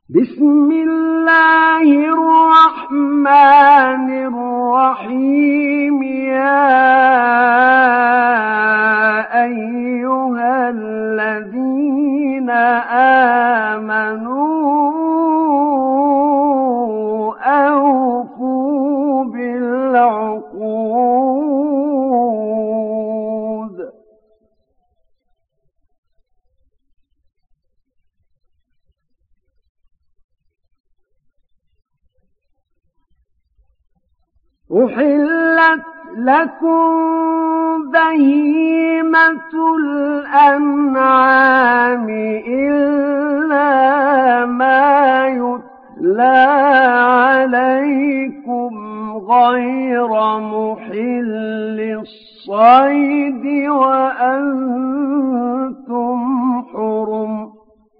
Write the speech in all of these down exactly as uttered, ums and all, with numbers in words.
بسم الله الرحمن الرحيم يا أيها الذين آمنوا أوفوا بالعقود أحلت لكم بهيمة الأنعام إلا ما يتلى عليكم غير محل الصيد وأنتم حرم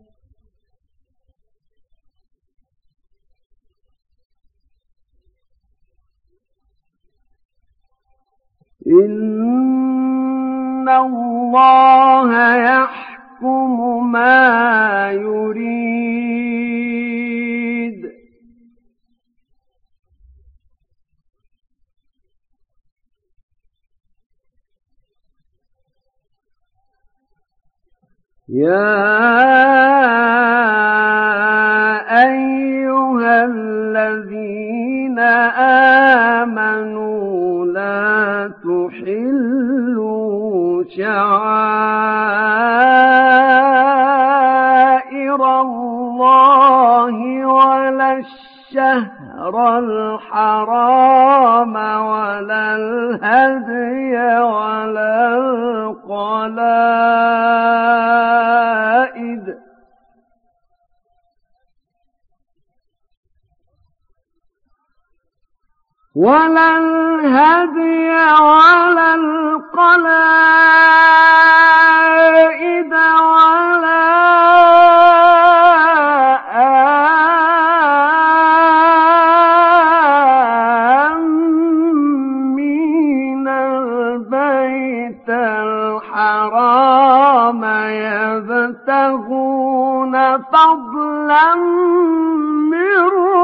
إن الله يحكم ما يريد يا أيها الذين آمنوا لا تحلوا شعائر الله ولا الشهر الحرام ولا الهدي ولا القلائد ولا الهدي ولا القلائد ولا آمين البيت الحرام يبتغون فضلا من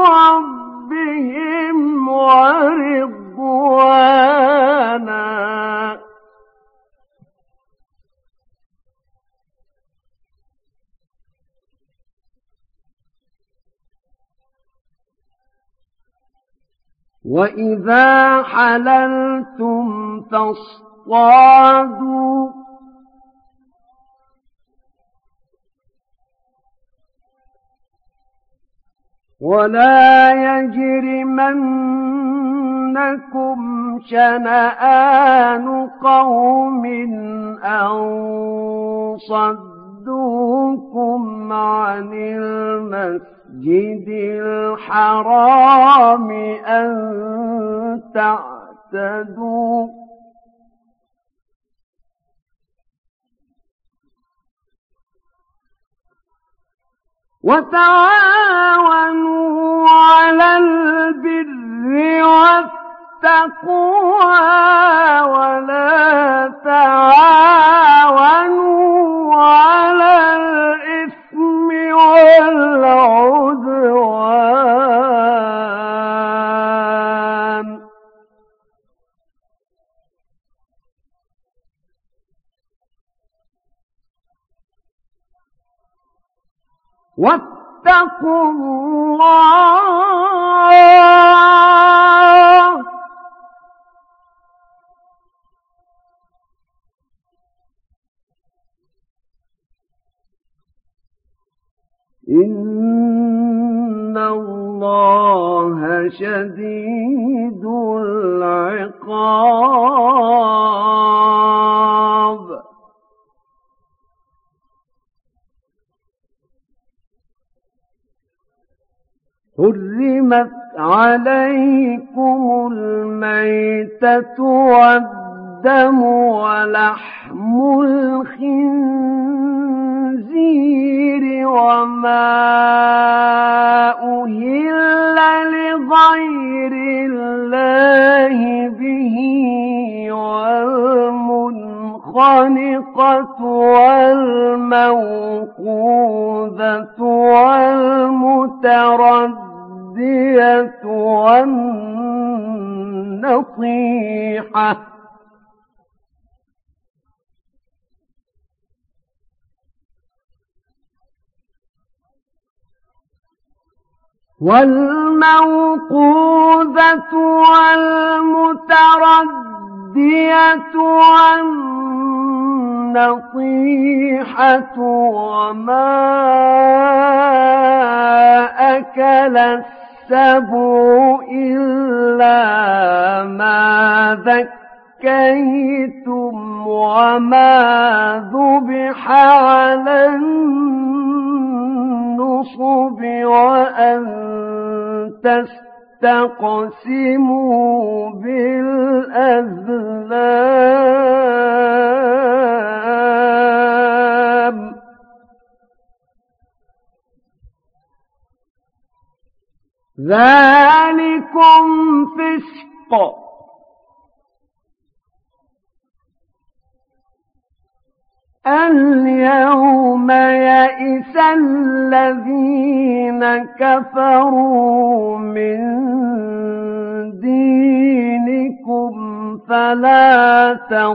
ربهم ورضوانا وإذا حللتم فاصطادوا ولا يجرمنكم شنآن قوم أن صدوكم عن المسجد الحرام أن تعتدوا وتعاونوا على البر والتقوى ولا تعاونوا على الإثم والعدوان واتقوا الله إن الله شديد العقاب حرمت عليكم الميتة والدم ولحم الخنزير وما أهل لغير الله به والمنخنقة والموقوذة والمنخنقة المتردية والنطيحة والموقوذة والمتردية والنطيحة وما أكل السبع إلا ما ذكيتم وما ذبح على النصب وأن تستقسموا بالأزلام ذلكم فسق اليوم يئس الذين كفروا من دينكم فلا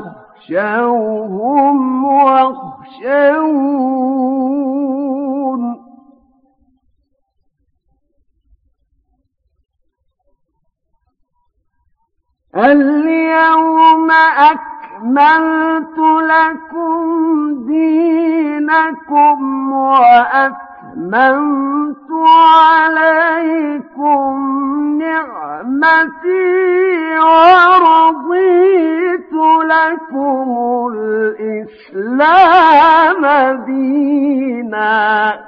تخشوهم واخشون اليوم أكملت لكم دينكم وأتممت عليكم نعمتي ورضيت لكم الإسلام دينا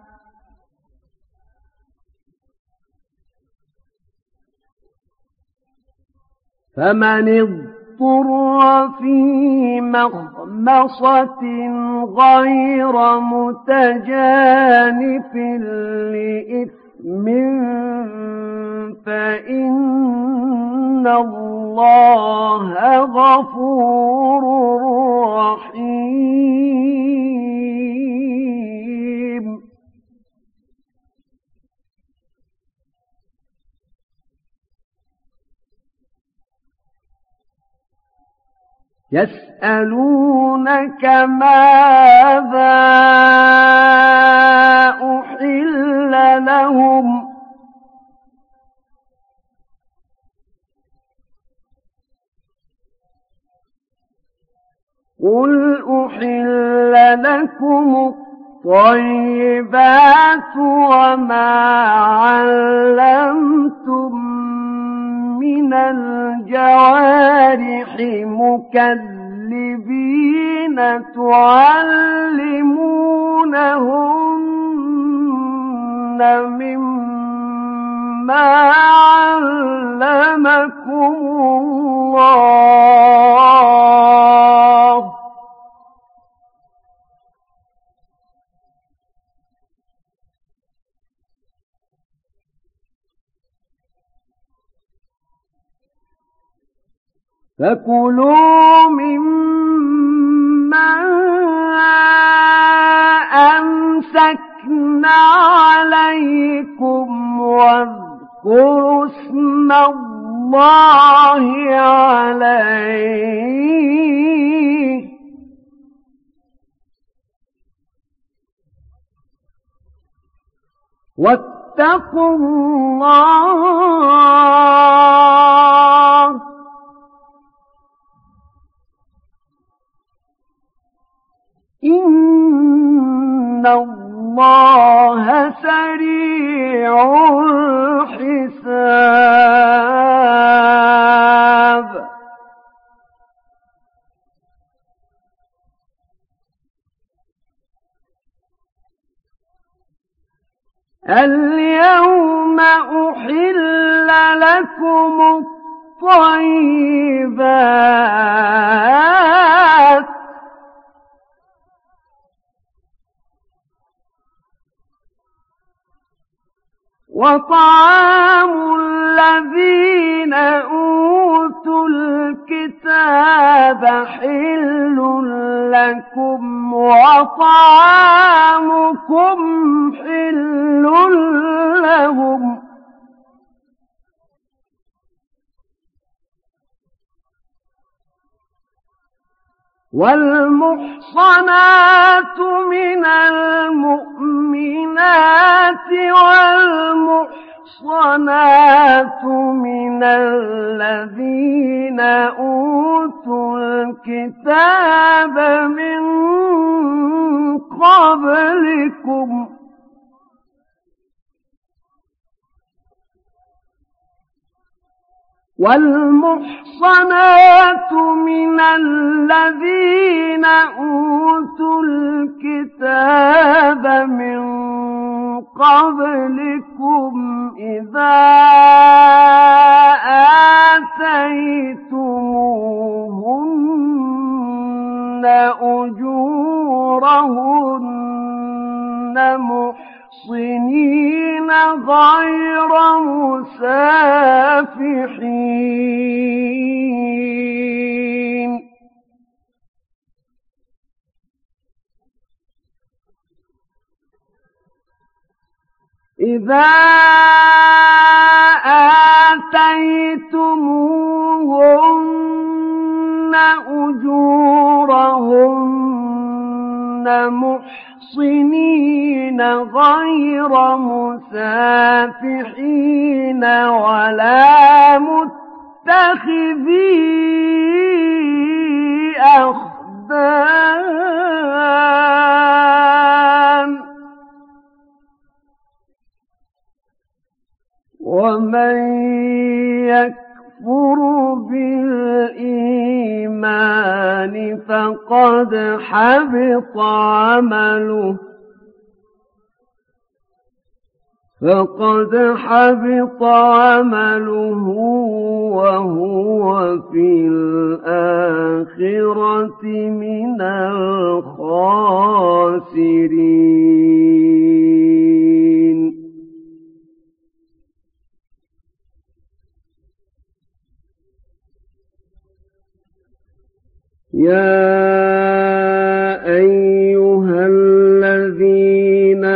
فمن اضطر في مخمصة غير متجانف لإثم فإن الله غفور رحيم يسألونك ماذا أحل لهم قل أحل لكم الطيبات وما علمتم من الجوارح مكذبين تعلمونهن مما علمكم الله فكلوا مما أمسكنا عليكم واذكروا اسم الله عليه واتقوا الله إن الله سريع الحساب اليوم أحل لكم الطيبات وطعام الذين أوتوا الكتاب هذا حل لكم وطعامكم حل لهم والمحصنات من المؤمنات والمحصنات من الذين أوتوا الكتاب من قبلكم والمحصنات من الذين أوتوا الكتاب من قبلكم إذا آتيتموهن أجورهن محصنين غير مسافحين إذا آتيتموهن أجورهن محصنين غير مسافحين ولا متخذي أخدان ومن يكفر بالإيمان فقد حبط عمله فقد حبط عمله وهو في الآخرة من الخاسرين. يا أيها الذين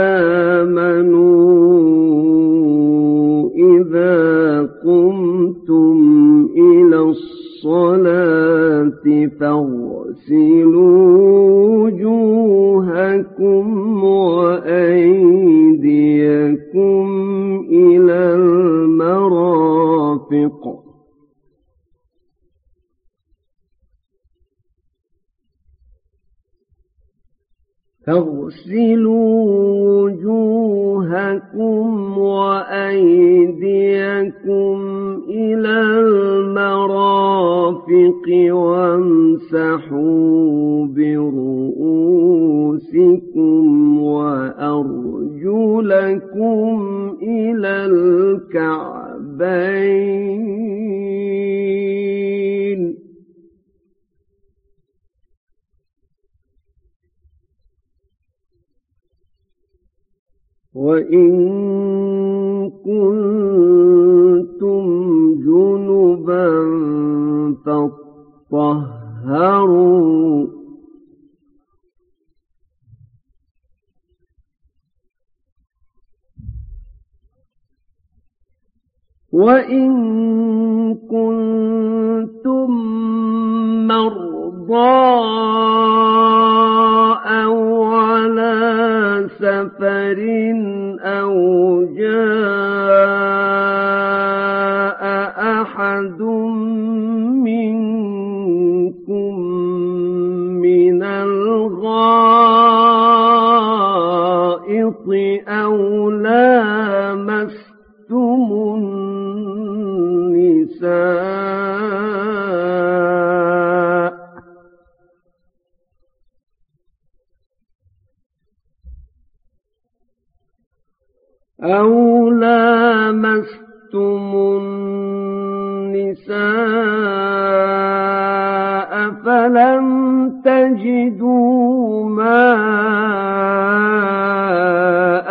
آمنوا إذا قمتم إلى الصلاة فاغسلوا وجوهكم وأيديكم إلى المرافق فاغسلوا وجوهكم وأيديكم إلى المرافق وامسحوا برؤوسكم وأرجلكم إلى الكعبين. وإن كنتم جنبا فاطهروا وإن كنتم مرضى أو على سفر أو جاء أحد منكم من الغائط أو لامستم النساء أو لامستم النساء فلم تجدوا ماء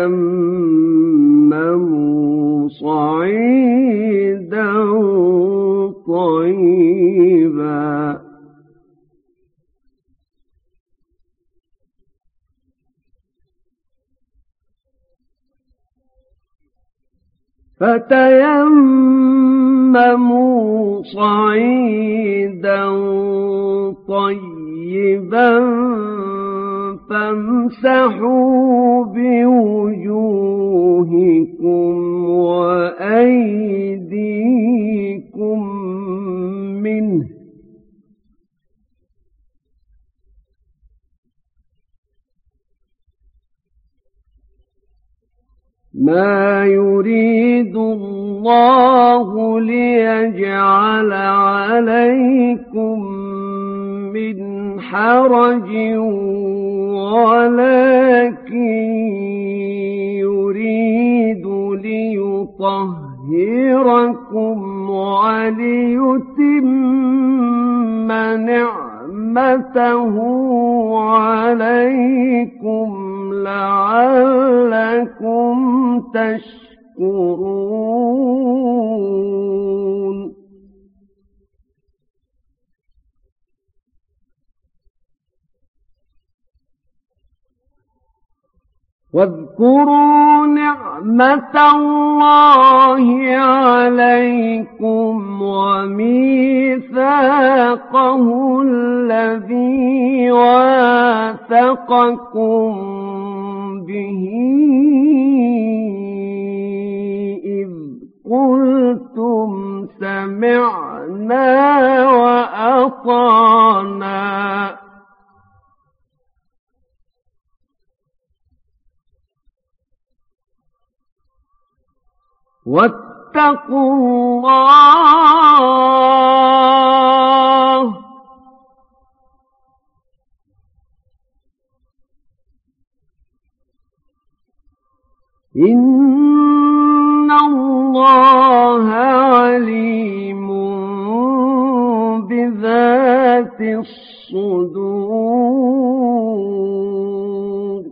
فتيمموا صعيدا فتيمموا صعيدا طيبا فامسحوا بوجوهكم وأيديكم منه ما يريد الله ليجعل عليكم من حرج ولكن يريد ليطهركم وليتم نعمته عليكم لعلكم تشكرون واذكروا نعمة الله عليكم وميثاقه الذي واثقكم به إذ قلتم سمعنا وأطعنا واتقوا الله إن الله عليم بذات الصدور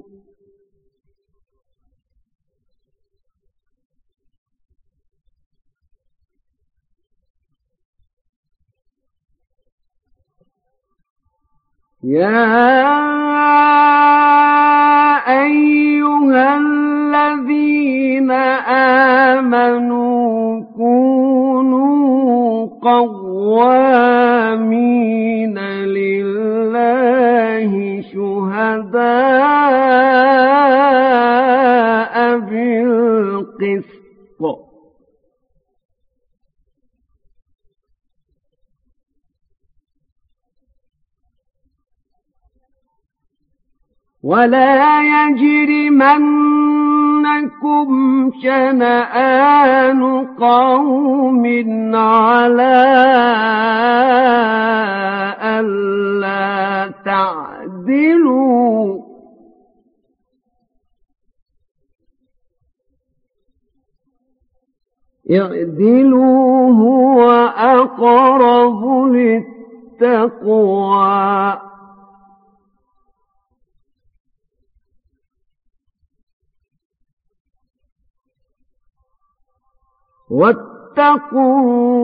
يا أيها الذين آمنوا كونوا قوامين لله شهداء بالقسط ولا يجرمنكم شنآن قوم على ألا تعدلوا اعدلوا هو أقرب للتقوى واتقوا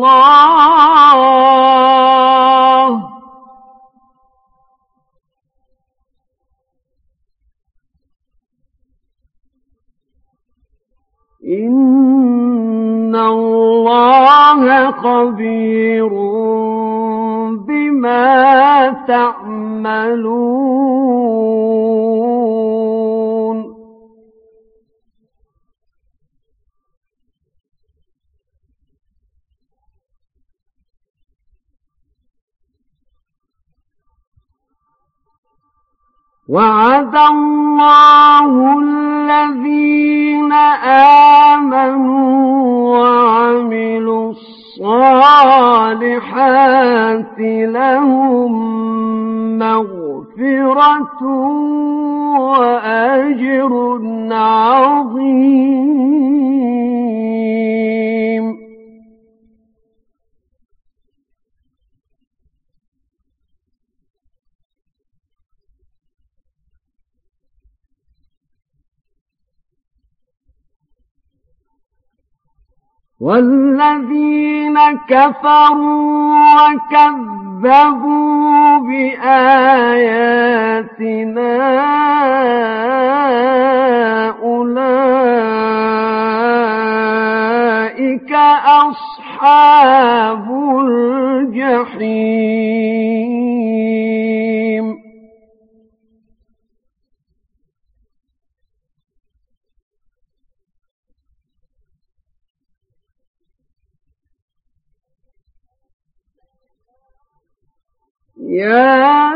الله إن الله خبير بما تعملون وعد الله الذين آمنوا وعملوا الصالحات لهم مغفرة وأجر عظيم والذين كفروا وكذبوا بآياتنا أولئك يا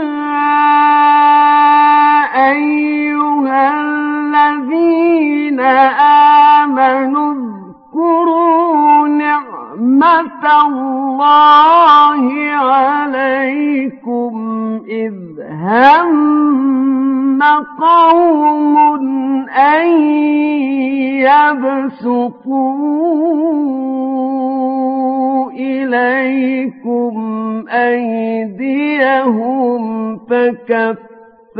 أيها الذين آمنوا اذكروا نعمة الله عليكم إذ هم قوم أن يبسطوا إليكم أيديهم فكف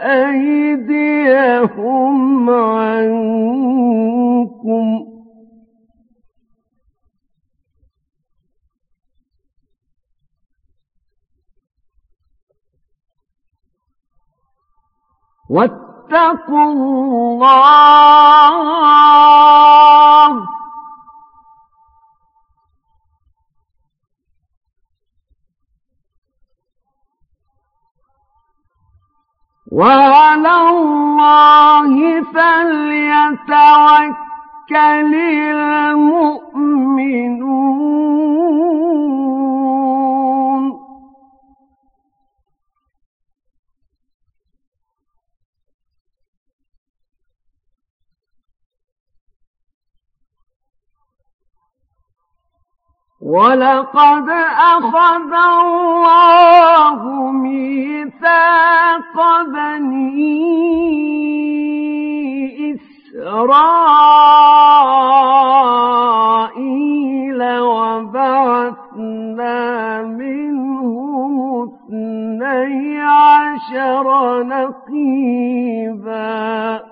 أيديهم عنكم واتقوا الله وعلى الله فليتوكل المؤمنون ولقد أخذ الله ميثاق بني إسرائيل وبعثنا منهم اثني عشر نقيبا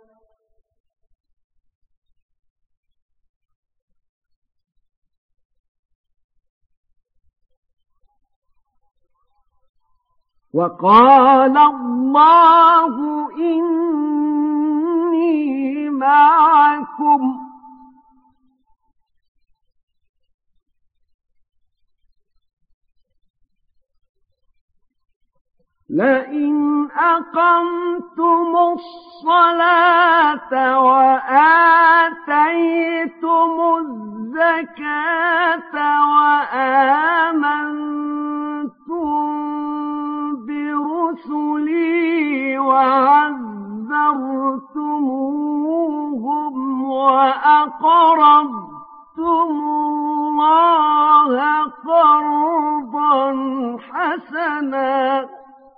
وقال الله إني معكم لئن أقمتم الصلاة وآتيتم الزكاة وآمنتم برسلي وعزرتموهم وأقرضتم الله قرضا حسنا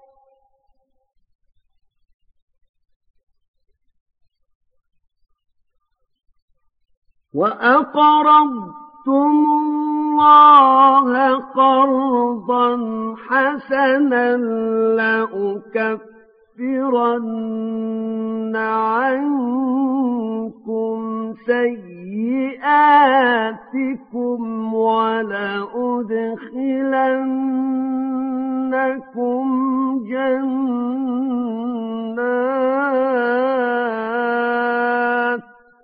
وأقرضتم الله قرضا حسنا لأكفرن عنكم سيئاتكم ولأدخلنكم جنات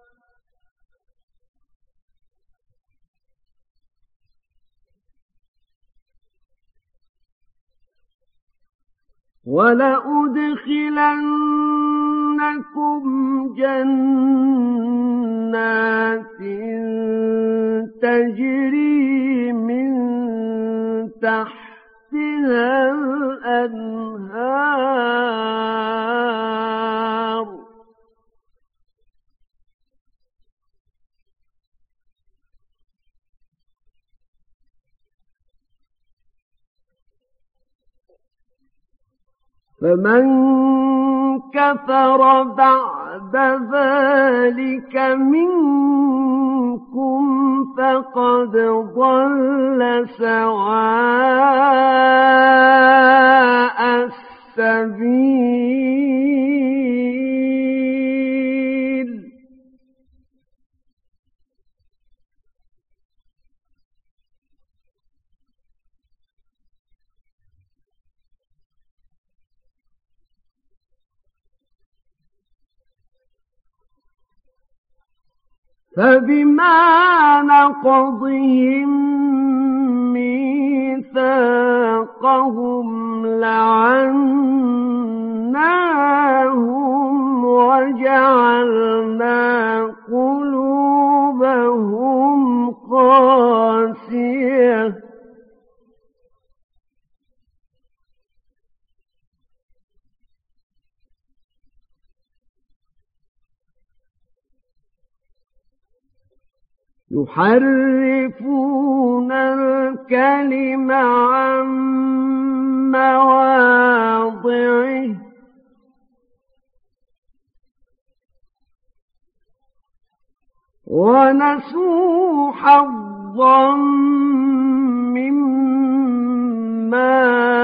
ولأدخلنكم جنات تجري من تحتها الأنهار فمن كفر بعد ذلك منكم فقد ضل سواء السبيل فبما نقضهم ميثاقهم لعناهم وجعلنا قلوبهم قاسية يحرفون الكلم عن مواضعه ونسوا حظا مما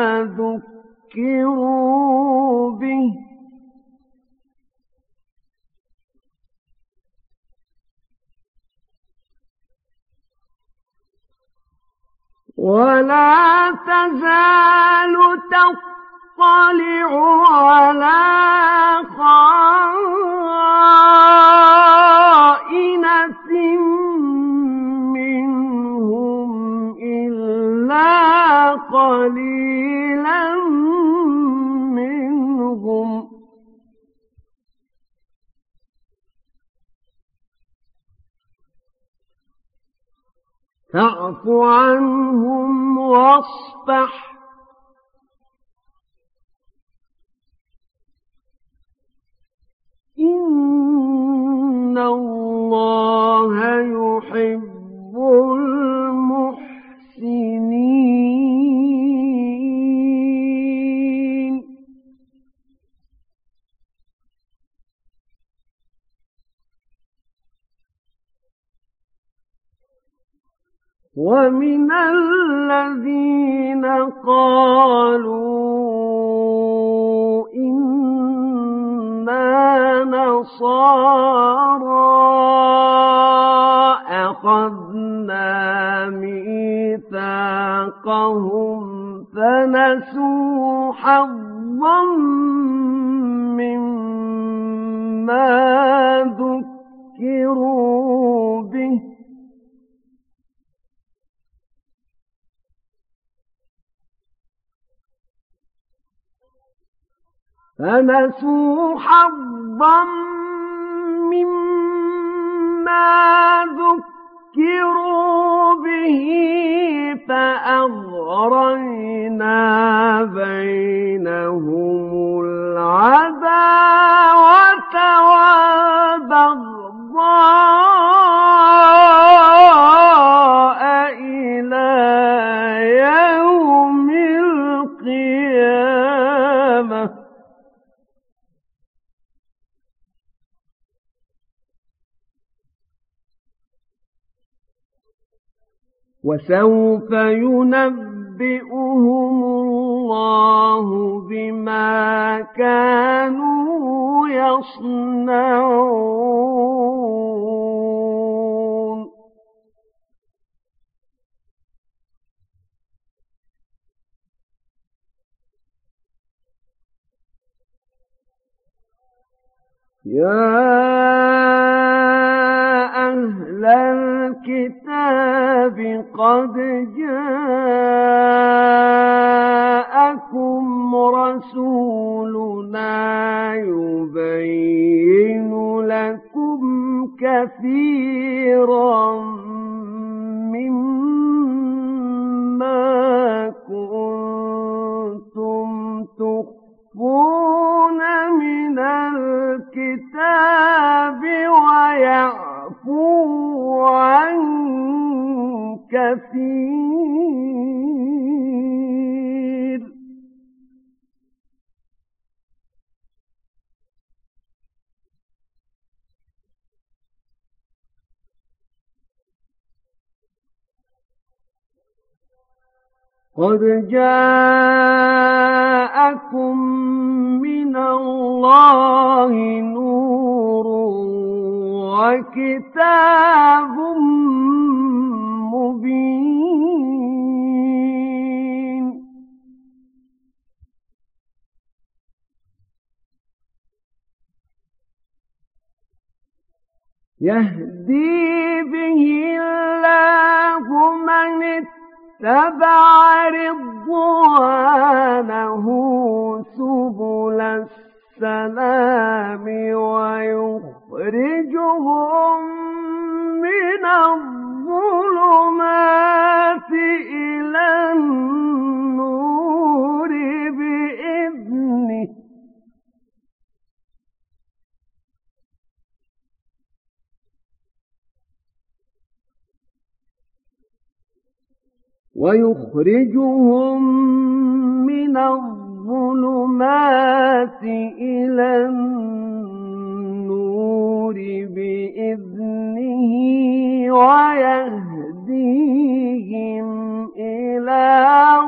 ذكروا به ولا تزال تطلع على خائنة منهم إلا قليلا منهم فاعف عنهم واصفح إن الله يحب المحسنين ومن الذين قالوا إنا نصارى أخذنا ميثاقهم فنسوا حظا مما ذكروا به فنسوا حظا مما ذكروا به فأغرينا بينهم العداوة والبغضاء إلى يوم القيامة وسوف ينبئهم الله بما كانوا يصنعون يا أهل الكتاب قد جاءكم رسولنا يبين لكم كثيرا مما كنتم تخفون من الكتاب ويعفو عن كثير قد جاءكم من الله نور وكتاب مبين يهدي به الله من اتبع رضوانه سبل السلام ويخرجهم من الظلمات إلى النور بإذنه ويخرجهم من الظلمات إلى النور بإذنه ويهديهم إلى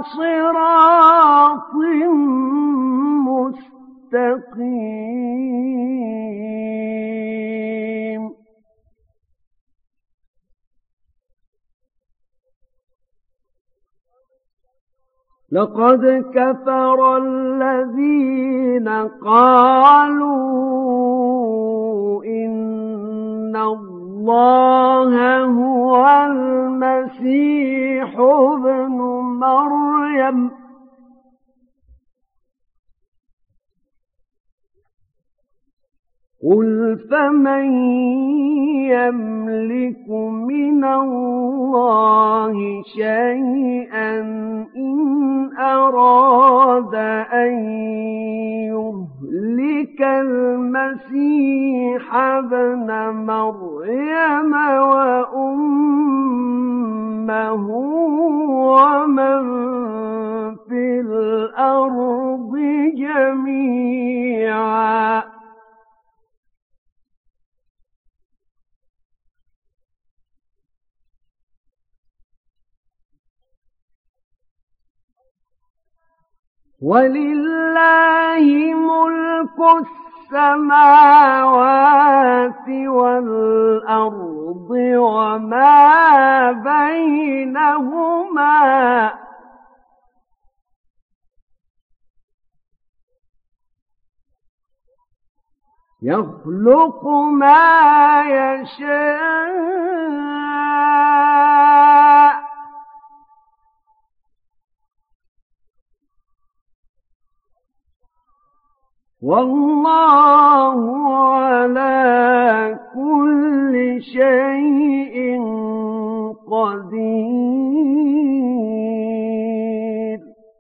صراط مستقيم. لقد كفر الذين قالوا إن الله هو المسيح ابن مريم قل فمن يملك من الله شيئا إن أراد أن يهلك المسيح ابن مريم وأمه ومن في الأرض جميعا ولله ملك السماوات والأرض وما بينهما يخلق ما يشاء والله على كل شيء قدير.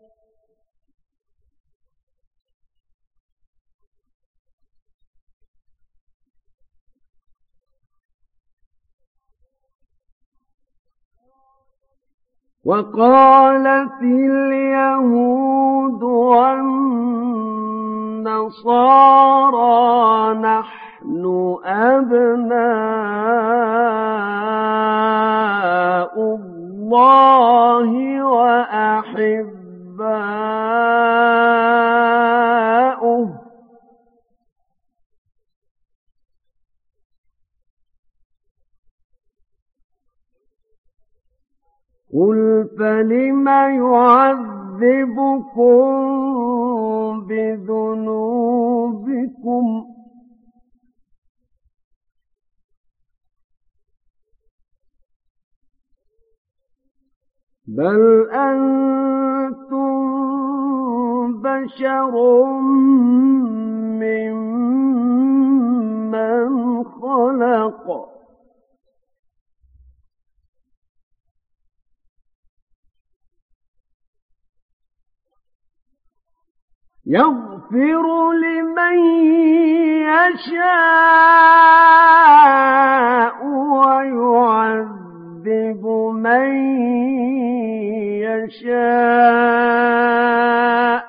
وقالت اليهود والنصارى نحن أبناء الله وأحباؤه قل فلم يعذبكم بذنوبكم بل أنتم بشر ممن خلق يغفر لمن يشاء ويعذب من يشاء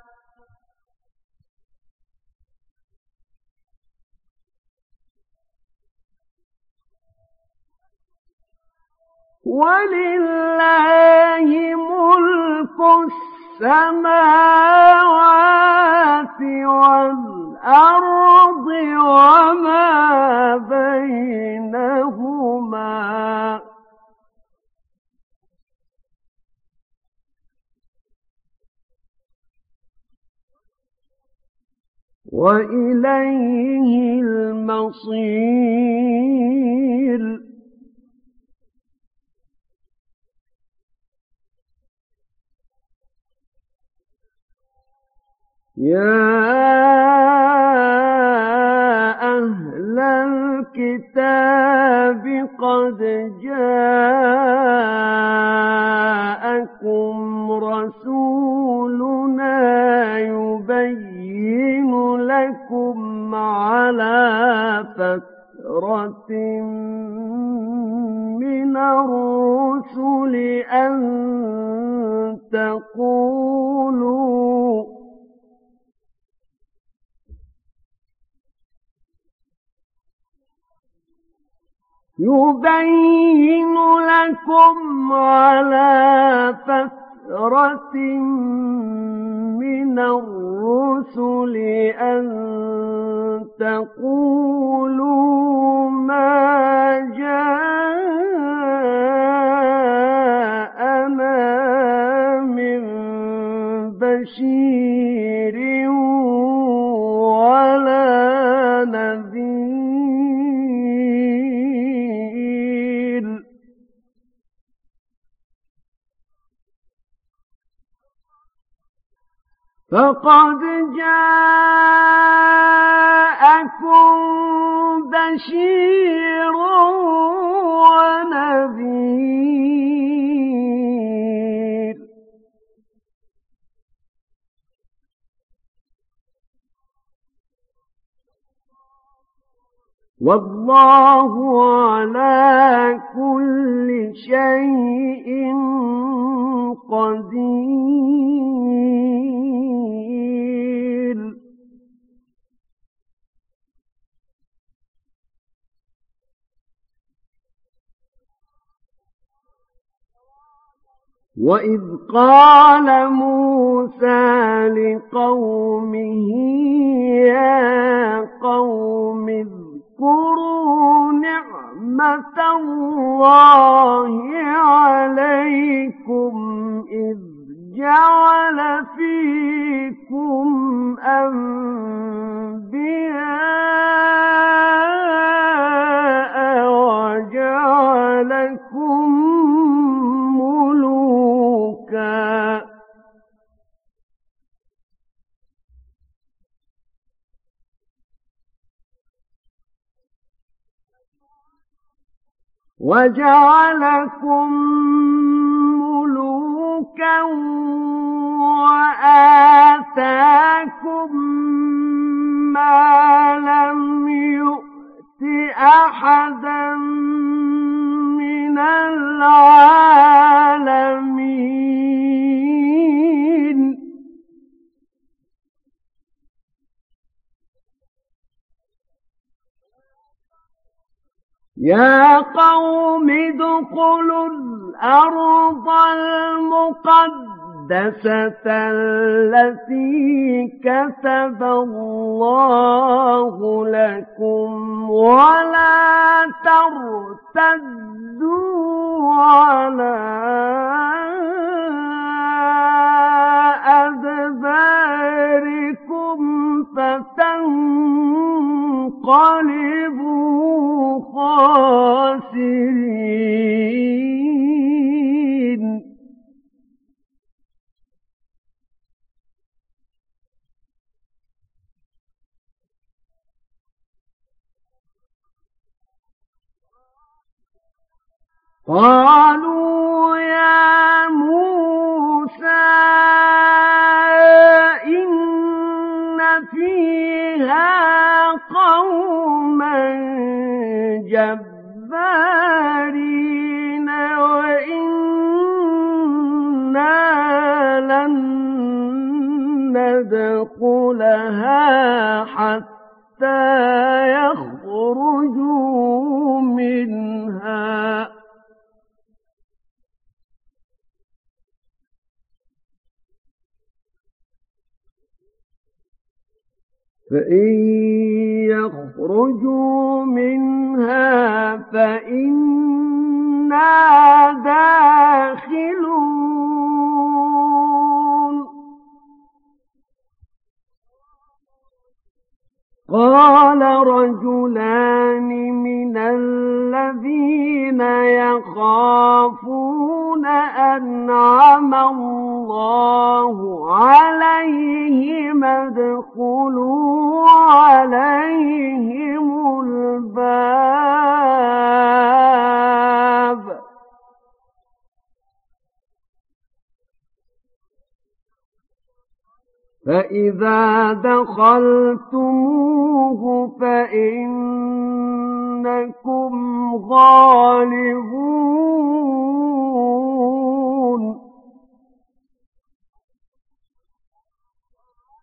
ولله ملك السماوات والأرض وما بينهما وإليه المصير. يا أهل الكتاب قد جاءكم رسولنا يبين لكم على فترة من الرسل أن يبين لكم على فترة من الرسل أن تقولوا ما جاءنا من بشير ولا نذير فقد جاءكم بشير ونذير والله على كل شيء قدير. وإذ قال موسى لقومه يا قوم اذكروا نعمة الله عليكم إذ جعل فيكم أنبياء وجعلكم ملوكا وجعلكم ملوكا وآتاكم ما لم يؤت أحدا من العالمين. يا قوم ادخلوا الأرض المقدسة التي كتب الله لكم ولا ترتدوا على أدباركم فتنقلبوا خاسرين. قالوا يا موسى إن فيها قوما جبارين وإنا لن ندخلها حتى يخرجوا منها فإن يخرجوا منها فإنا داخلون. قال رجلان من الذين يخافون أنعم الله عليهم ادخلوا عليهم الباب فإذا دخلتموه فإنكم غالبون.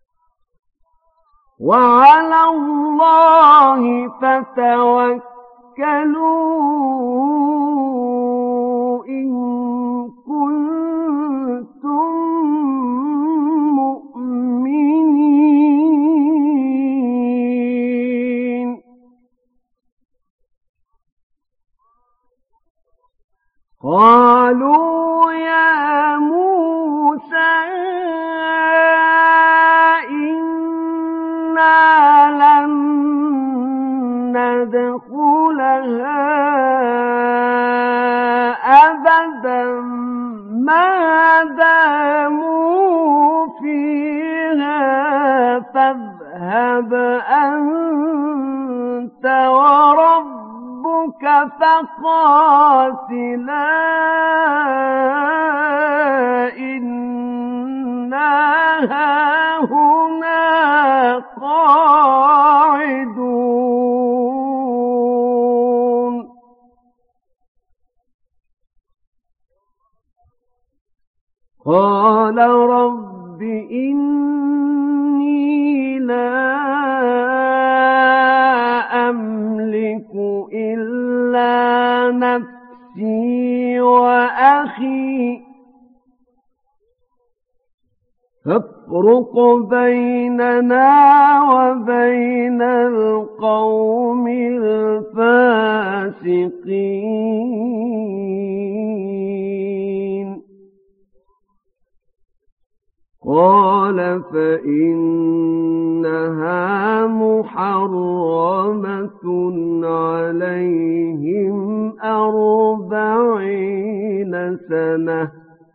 وعلى الله فتوكلوا توكلوا إن كنتم مؤمنين. قالوا يا موسى إنا لن ندخلها أبدا ما داموا فيها فاذهب أنت وربك فقاتلا إنا هاهنا قاعدون. قال رب إني لا أملك إلا نفسي وأخي فافرق بيننا وبين القوم الفاسقين. قال فإنها محرمة عليهم أربعين سنة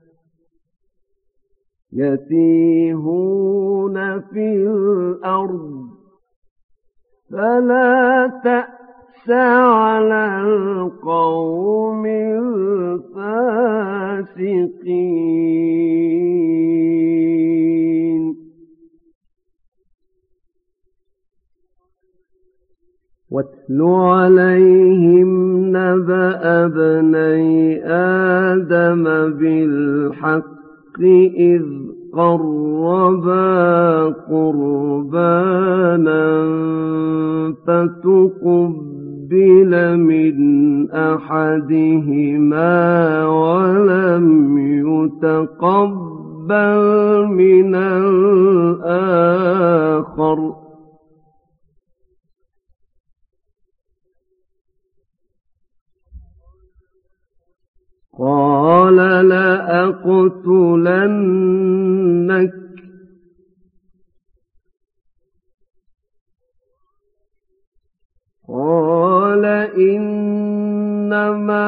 يتيهون في الأرض فلا تأس على القوم الفاسقين. واتل عليهم نبأ ابني آدم بالحق إذ قربا قربانا فتقبل من أحدهما ولم يتقبل من الآخر قال لأقتلنك قال إنما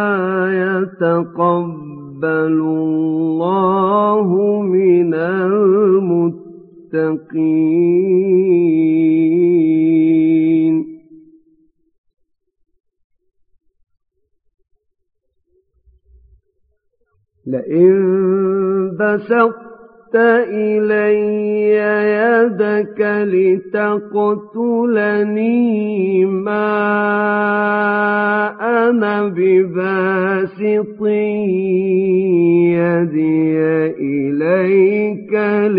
يتقبل الله من المتقين. لئن بسطت إلي يدك لتقتلني ما أنا بباسط يدي إليك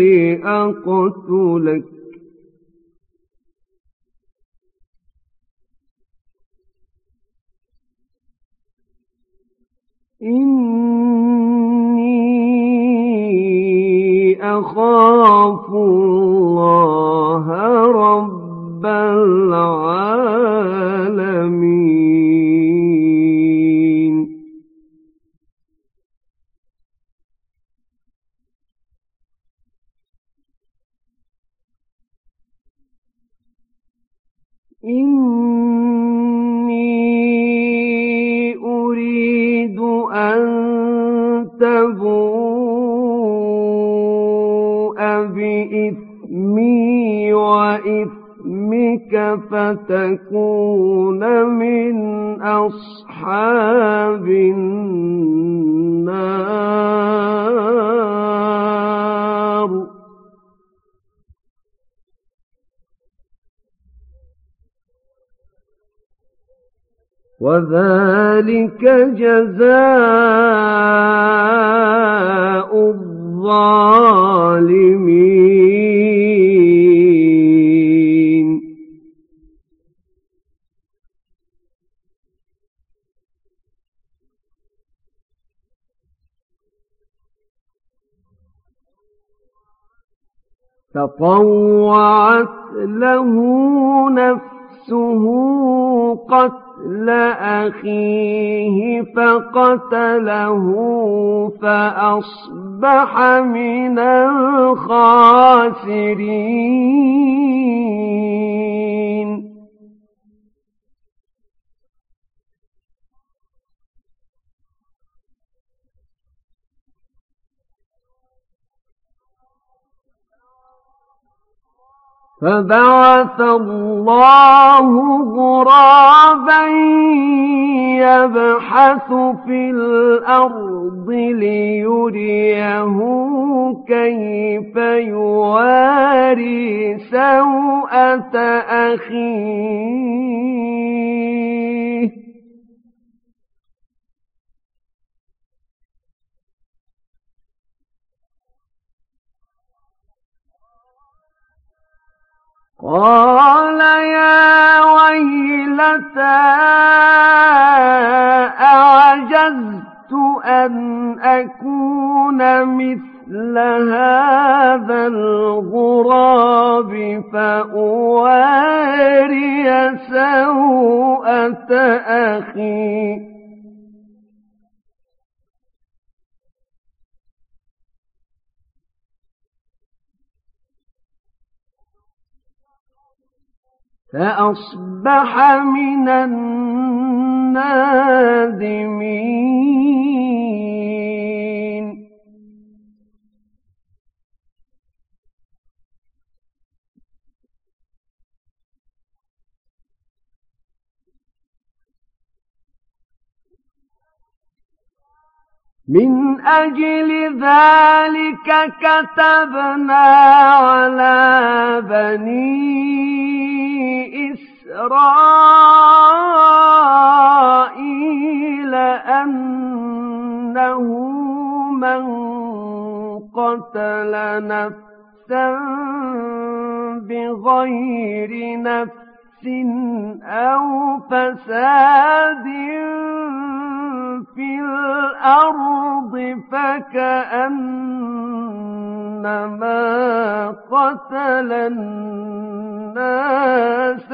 لأقتلك إني أخاف الله رب العالمين. إني أريد أن تبوء بإثمي وإثمك فتكون من أصحاب النار. وذلك جزاء الظالمين. فطوعت له نفسه قتل أخيه فقتله فأصبح من الخاسرين. فبعث الله غرابا يبحث في الأرض ليريه كيف يواري سوءة أخيه قال يا ويلتى أعجزت أن أكون مثل هذا الغراب فأواري سوءة أخي فأصبح من النادمين. من أجل ذلك كتبنا على بني إسرائيل أنه من قتل نفسا بغير نفس أو فساد في الأرض فكأنما قتل الناس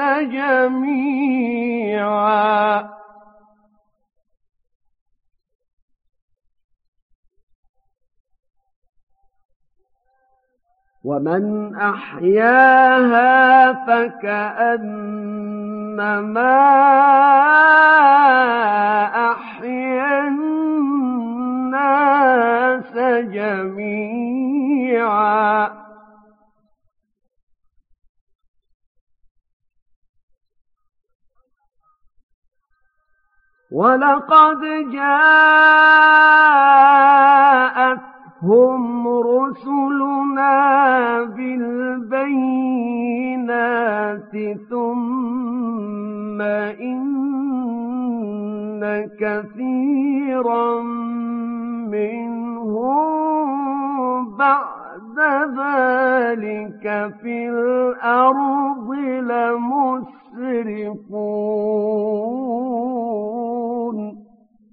جميعا ومن أحياها فكأنما أحيا الناس جميعا ولقد جاءتهم رسلنا بالبينات ثم إن كثيرا منهم بعد ذلك في الأرض لمسرفون.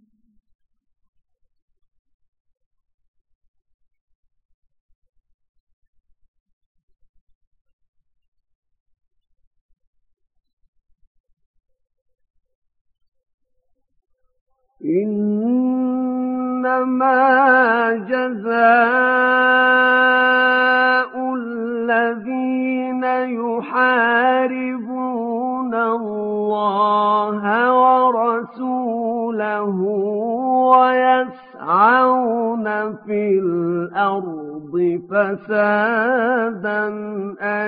إنما جزاء الذين يحاربون الله ورسوله ويسعون في الأرض فسادا أن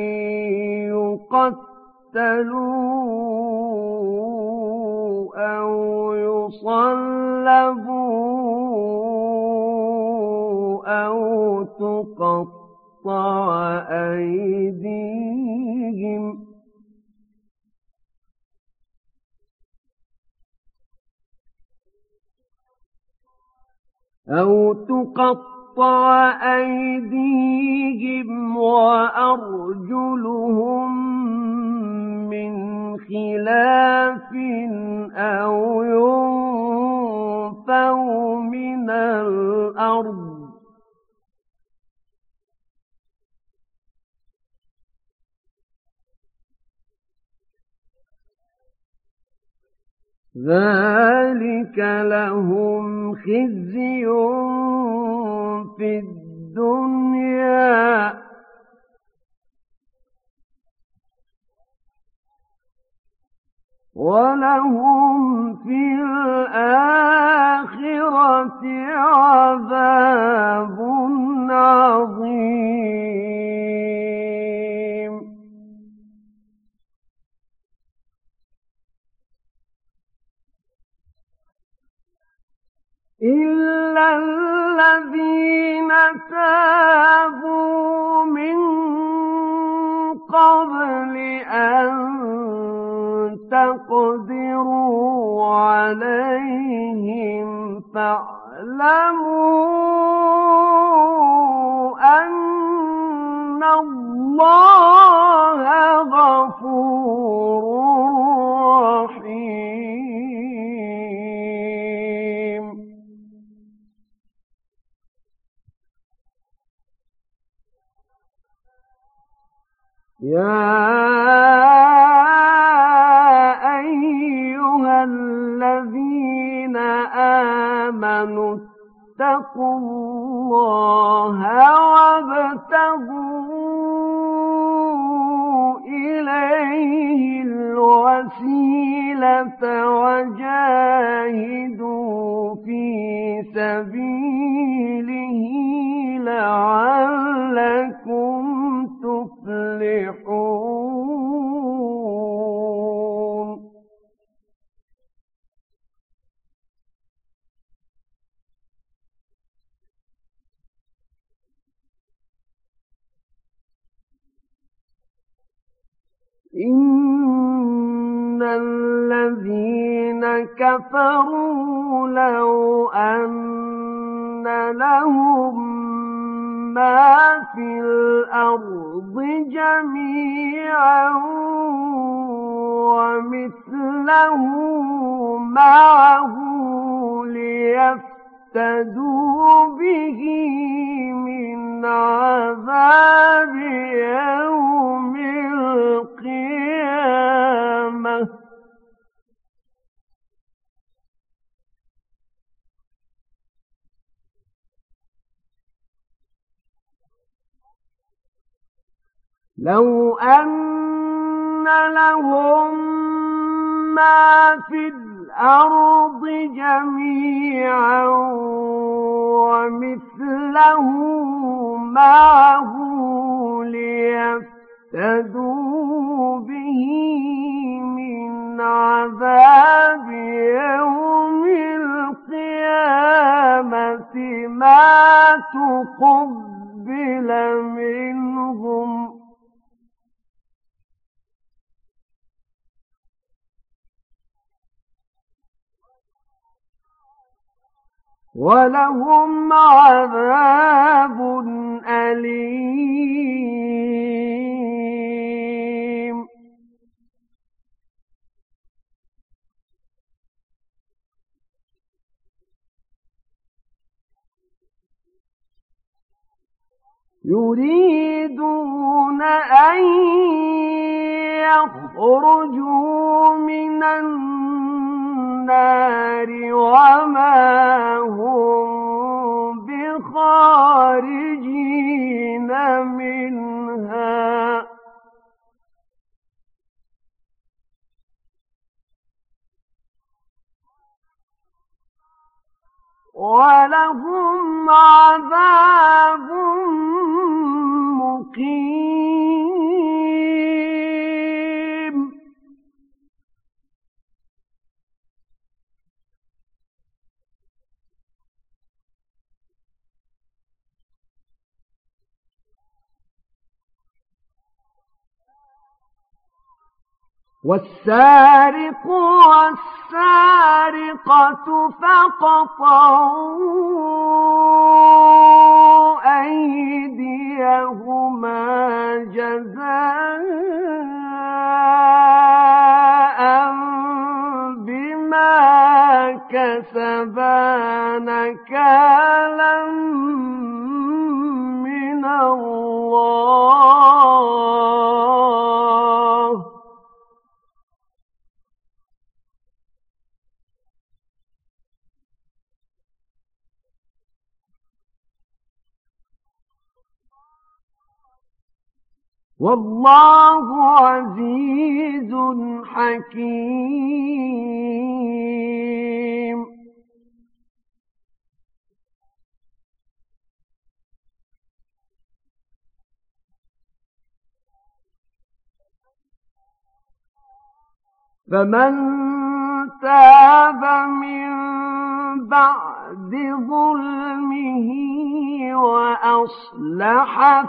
يقتلوا أو يصلبوا أو تقطع أيديهم أو تقطع أيديهم وأرجلهم من خلاف أو ينفوا من الأرض ذلك لهم خزي في الدنيا ولهم في الآخرة عذاب عظيم. إلا الذين تابوا من قبل أن تقدروا عليهم فاعلموا أن الله غفور رحيم. يا أيها الذين آمنوا اتقوا الله وابتغوا إليه الوسيلة وجاهدوا في سبيله لعلكم تفلحون. إن الذين كفروا لو أن لهم ما في الأرض جميعا ومثله معه ليفتدوا به من عذاب يوم القيامة لو أن لهم ما في الأرض جميعا ومثله معه ليفتدوا به من عذاب يوم القيامة ما تقبل منهم ولهم عذاب أليم. يريدون أن يخرجوا من النار وما هم بخارجين منها ولهم عذاب مقيم. والسارق والسارقة فاقطعوا أيديهما جزاء بما كسبا نكالا من الله والله عزيز حكيم. فمن تاب من بعد ظلمه وأصلح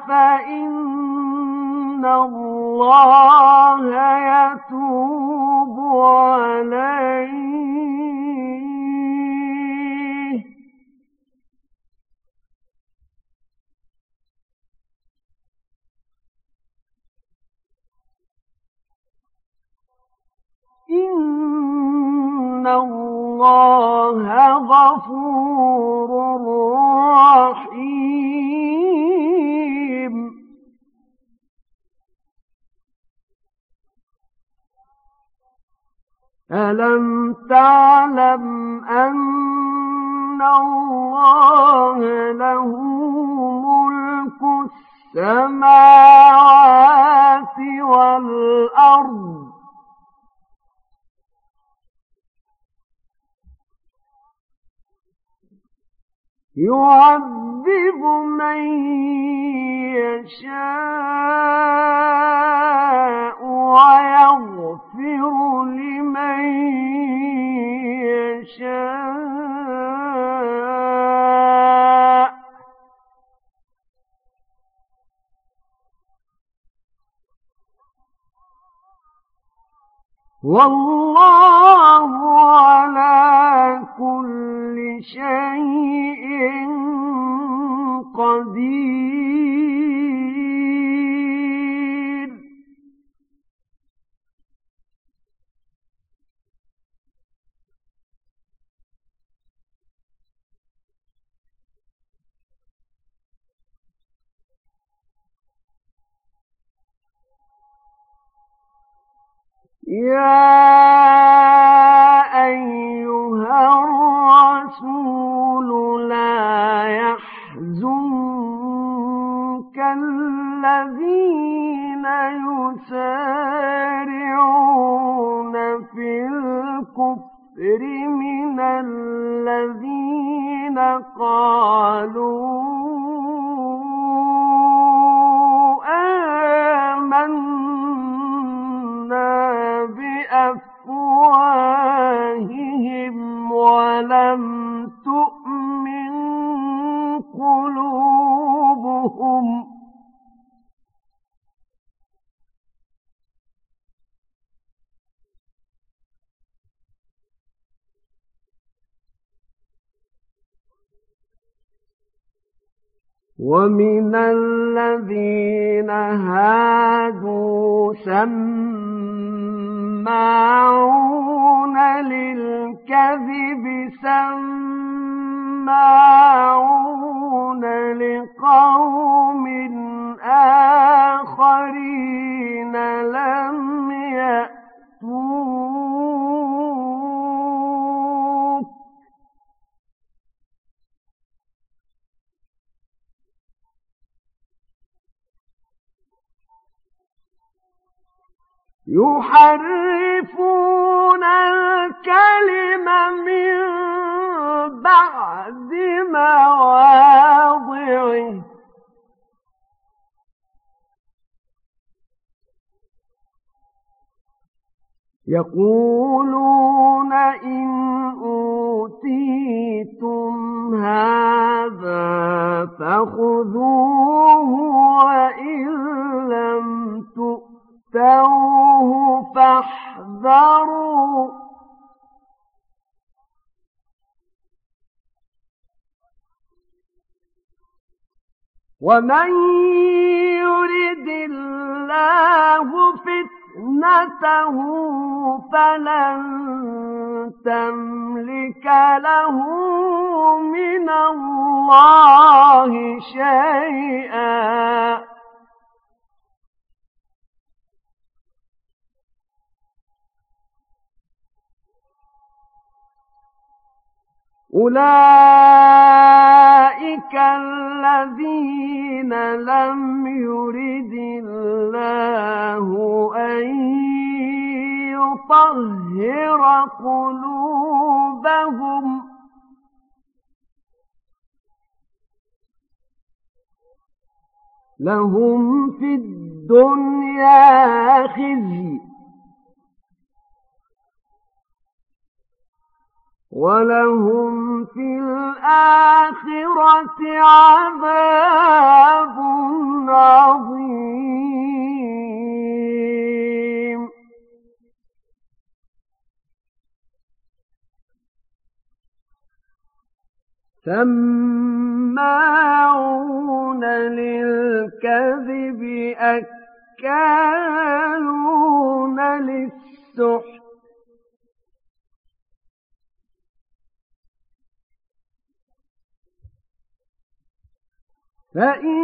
فإن الله يتوب عليه. إن الله غفور رحيم. ألم تعلم أن الله له ملك السماوات والأرض يعذب من يشاء ويغفر لمن يشاء والله على كل شيء قدير. يا أيها الرسول لا يحزنك الذين يسارعون في الكفر من الذين قالوا آمنا بأفواههم ولم تؤمن قلوبهم ومن الذين هادوا سماعون للكذب سماعون لقوم آخرين لم يأتوك يحرفون الكلم من بعد مواضعه يقولون إن أوتيتم هذا فخذوه وإن لم تؤتوه فاحذروا ومن يرد الله فتنته فلن تملك له من الله شيئا أولئك أولئك الذين لم يرد الله أن يطهر قلوبهم لهم في الدنيا خزي ولهم في الآخرة عذاب عظيم. سماعون للكذب أكالون للسحت فإن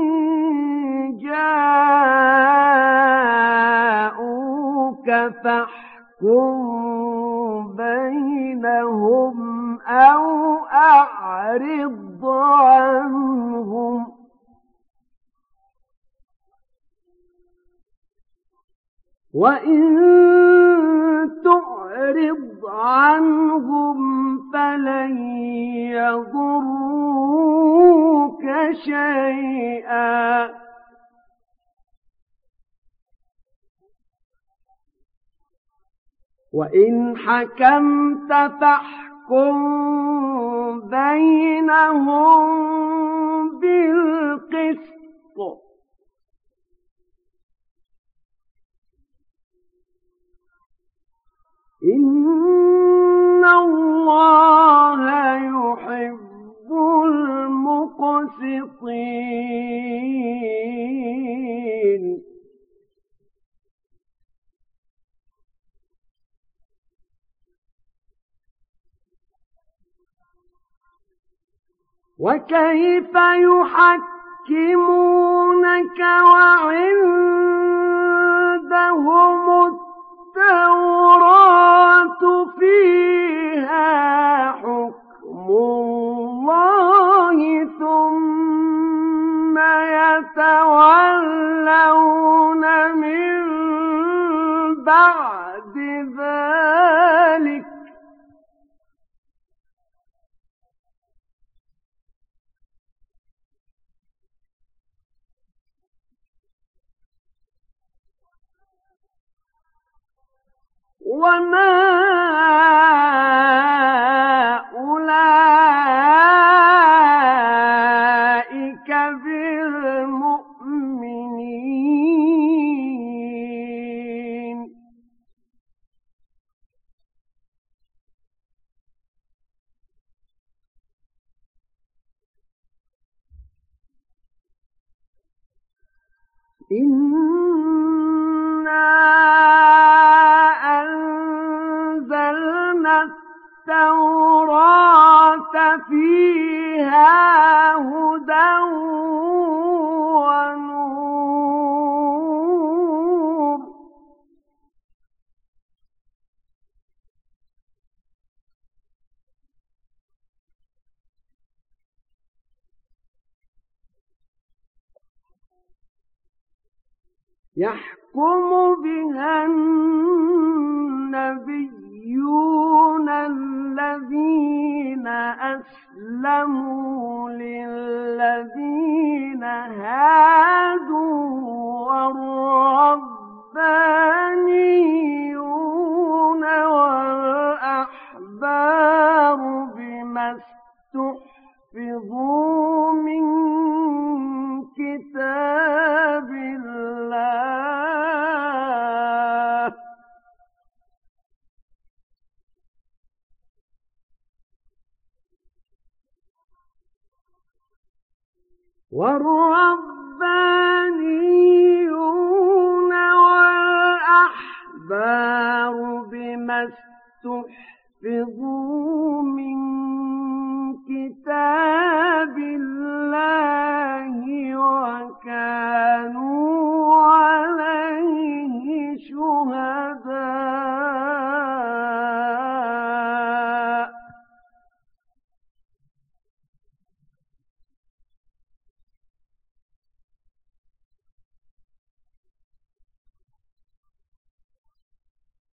جاءوك فاحكم بينهم أو أعرض عنهم وإن تعرض عنهم فلن يضروك شيئا وإن حكمت فاحكم بينهم بالقسط إن الله يحب المقسطين. وكيف يحكمونك وعندهم التوراة فيها حكم الله ثم يتولون من بعد ذلك وما أولئك بالمؤمنين. التوراة فيها هدى ونور يحكم بها النبيون الذين أسلموا للذين هادوا والربانيون والأحبار بما استحفظوا من كتاب الله والربانيون والأحبار بما استحفظوا من كتاب الله وكانوا عليه شهداء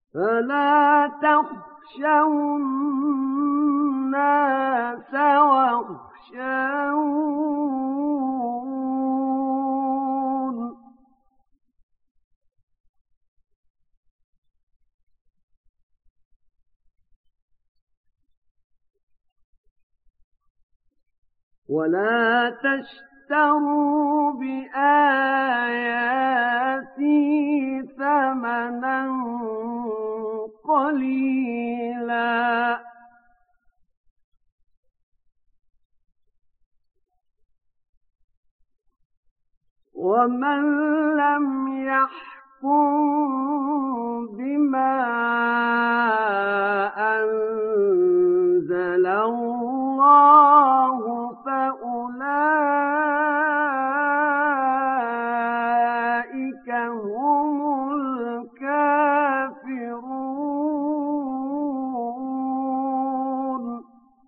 فلا تخشوا الناس واخشون ولا تشتروا بآياتي ثمنا قليلا ومن لم يحكم بما أنزل الله فأولئك هم الكافرون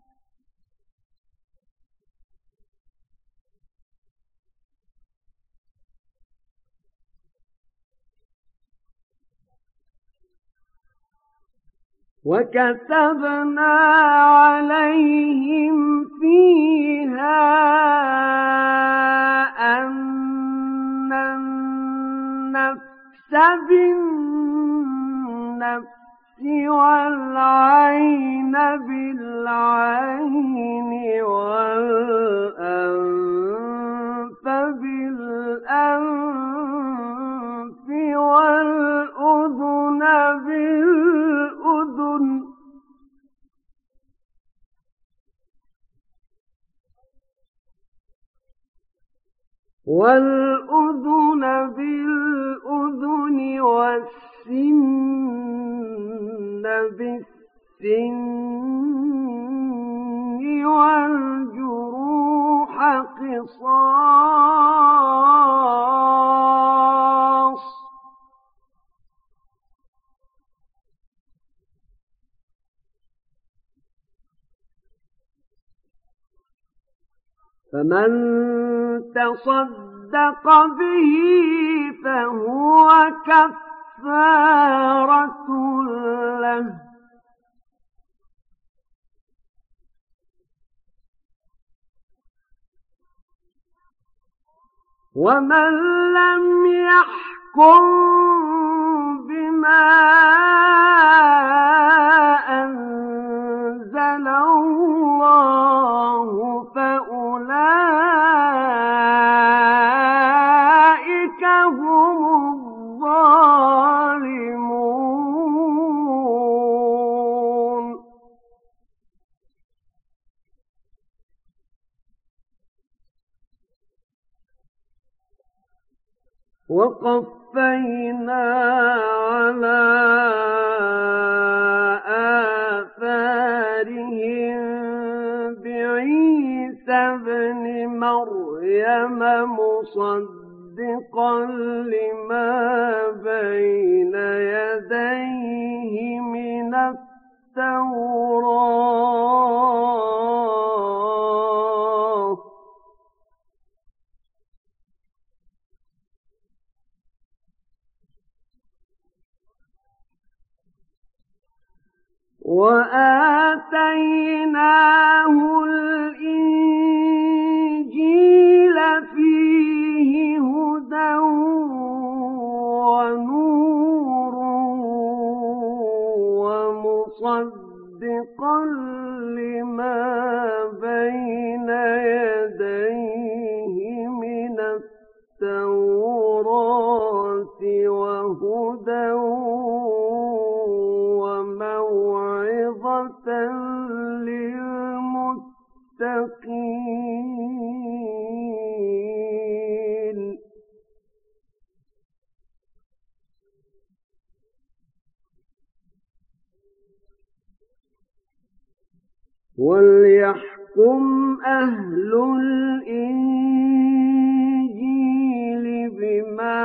وكتبنا عليهم فيها أن النفس بالنفس والعين بالعين والأنف بالأنف والأذن بالأذن والأذن بالأذن والسن بالسن والجروح قصاص فمن تصدق به فهو كفارة له ومن لم يحكم بما أنزل الله فأولئك هم الظالمون وقفينا على آثارهم بعيسى ابن مريم مصدقا لما بين يديه من التوراة وآتيناه الإنجيل فيه هدى ونور ومصدقا لما بين يديه من التوراة وهدى وموعظة للمتقين وليحكم أهل الإنجيل بما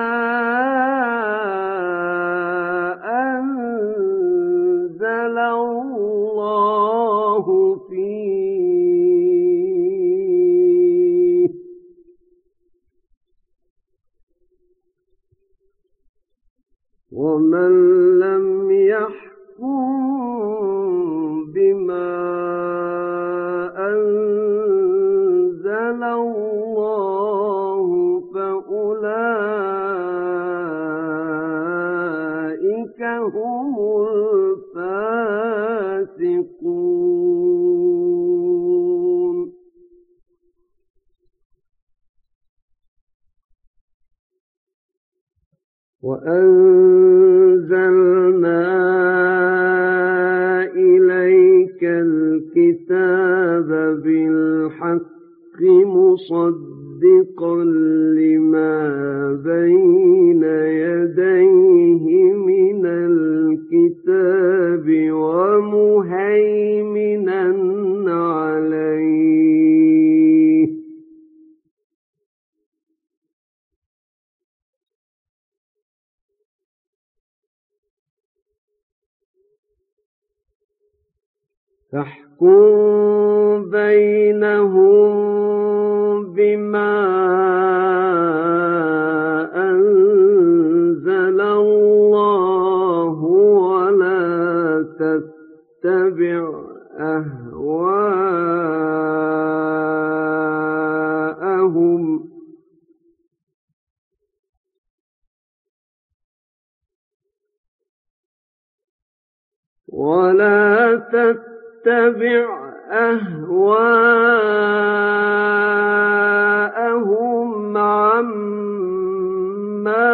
أنزل الله فيه ومن لم يحكم بما أنزل الله فأولئك هم الفاسقون. وأنزلنا إليك الكتاب بالحق مصدقا لما بين يديه من الكتاب ومهيمنا عليه فاحكم بينهم بما أنزل الله ولا تتبع أهواءهم ولا تتبع أهواءهم عما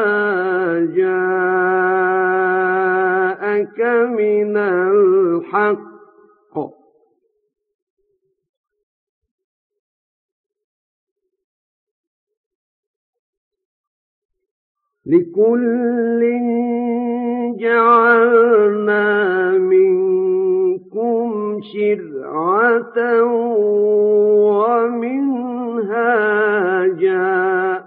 جاءك من الحق لكل جعلنا منكم شرعة ومنهاجا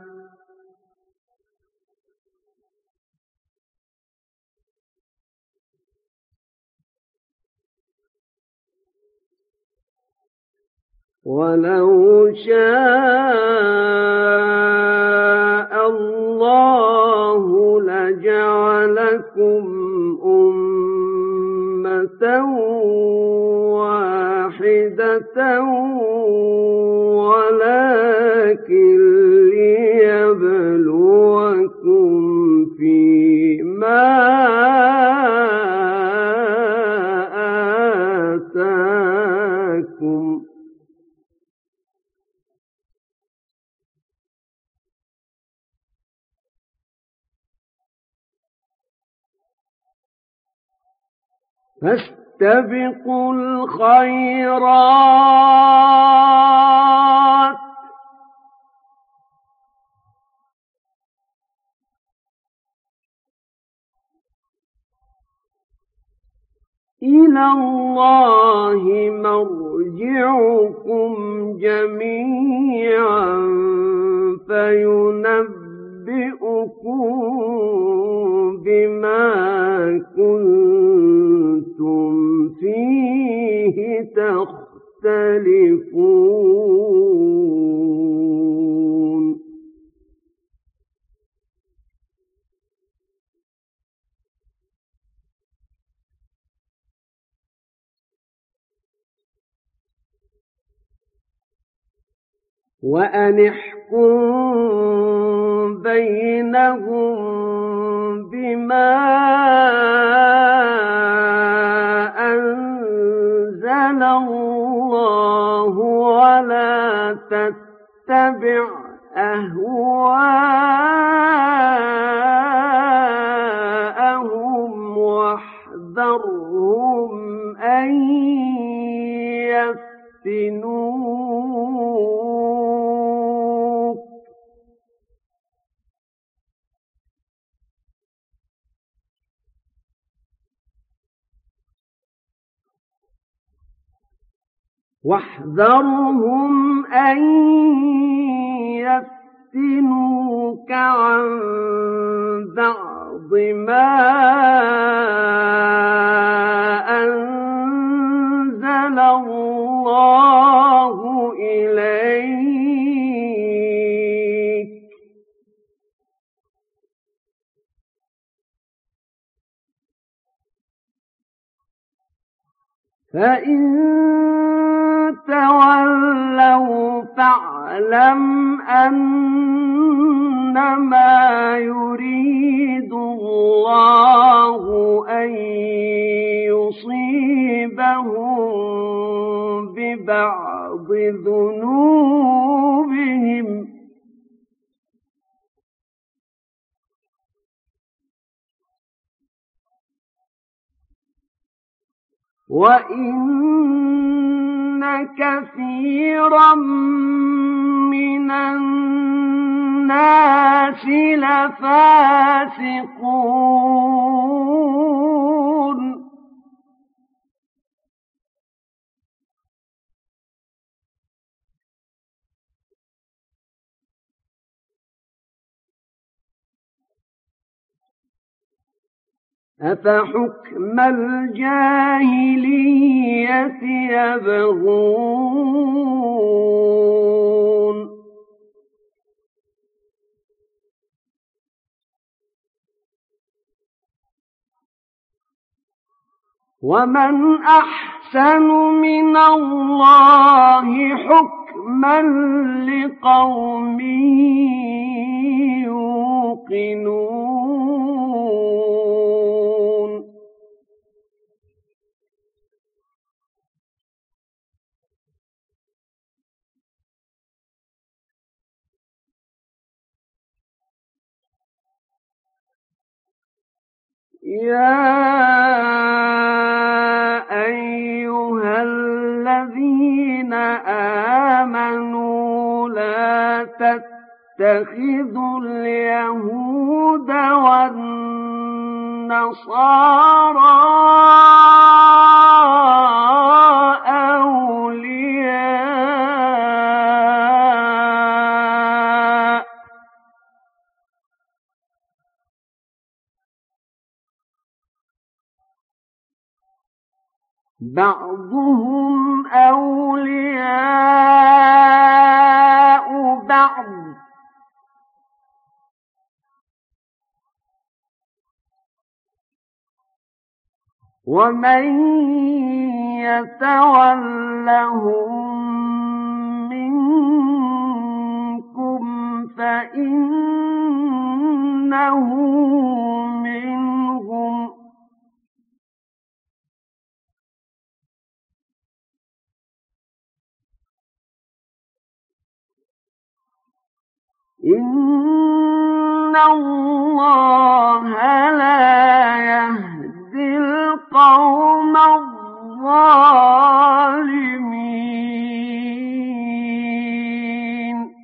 ولو شاء الله لجعلكم أمة واحدة ولكن ليبلوكم فيما آتاكم فاستبقوا الخيرات إلى الله مرجعكم جميعا فينبئكم بما كنتم فيه تختلفون وأن احكم بينهم بما أنزل الله ولا تتبع أهواءهم واحذرهم أن يفتنوك واحذرهم أن يفتنوك عن بعض ما أنزل الله إليك فإن تولوا فاعلم أنما يريد الله أن يصيبهم ببعض ذنوبهم وَإِنَّ كَثِيرًا مِنَ النَّاسِ لَفَاسِقُونَ أَفَحُكْمَ الْجَاهِلِيَّةِ يَبْغُونَ وَمَنْ أَحْسَنُ مِنَ اللَّهِ حُكْمًا لِقَوْمٍ يُوقِنُونَ يَا أَيُّهَا الَّذِينَ آمَنُوا لَا تَتَّخِذُوا الْيَهُودَ وَالنَّصَارَىٰ أَوْلِيَاءَ بَعْضُهُمْ أَوْلِيَاءُ بَعْضٍ ۚ وَمَن يَتَوَلَّهُم مِّنكُمْ فَإِنَّهُ مِنْهُمْ ۗ إِنَّ اللَّهَ لَا يَهْدِي الْقَوْمَ الظَّالِمِينَ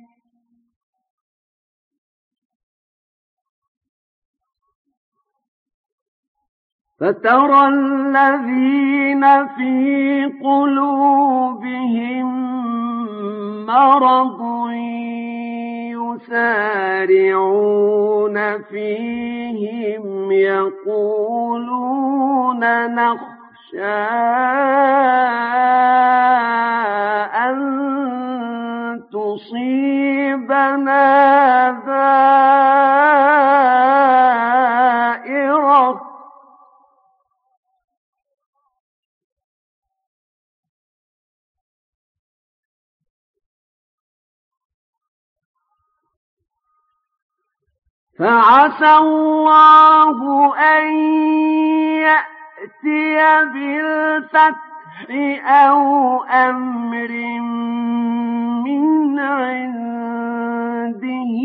فَتَرَى الَّذِينَ فِي قُلُوبِهِم مَّرَضٌ يُسَارِعُونَ فِيهِمْ يَقُولُونَ نَخْشَىٰ أَن تُصِيبَنَا دَائِرَةٌ ۚ فَعَسَى اللَّهُ أَن يَأْتِيَ بِالْفَتْحِ أَوْ أَمْرٍ مِّنْ عِندِهِ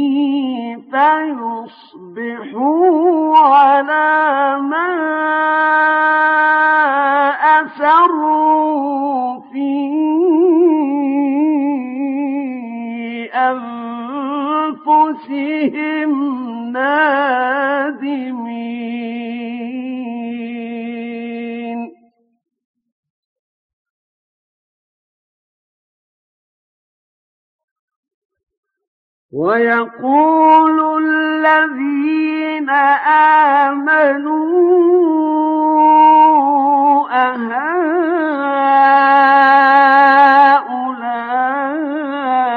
فَيُصْبِحُوا عَلَىٰ مَا أَسَرُّوا فِي أَنفُسِهِمْ نَادِمِينَ وَيَقُولُ الَّذِينَ آمَنُوا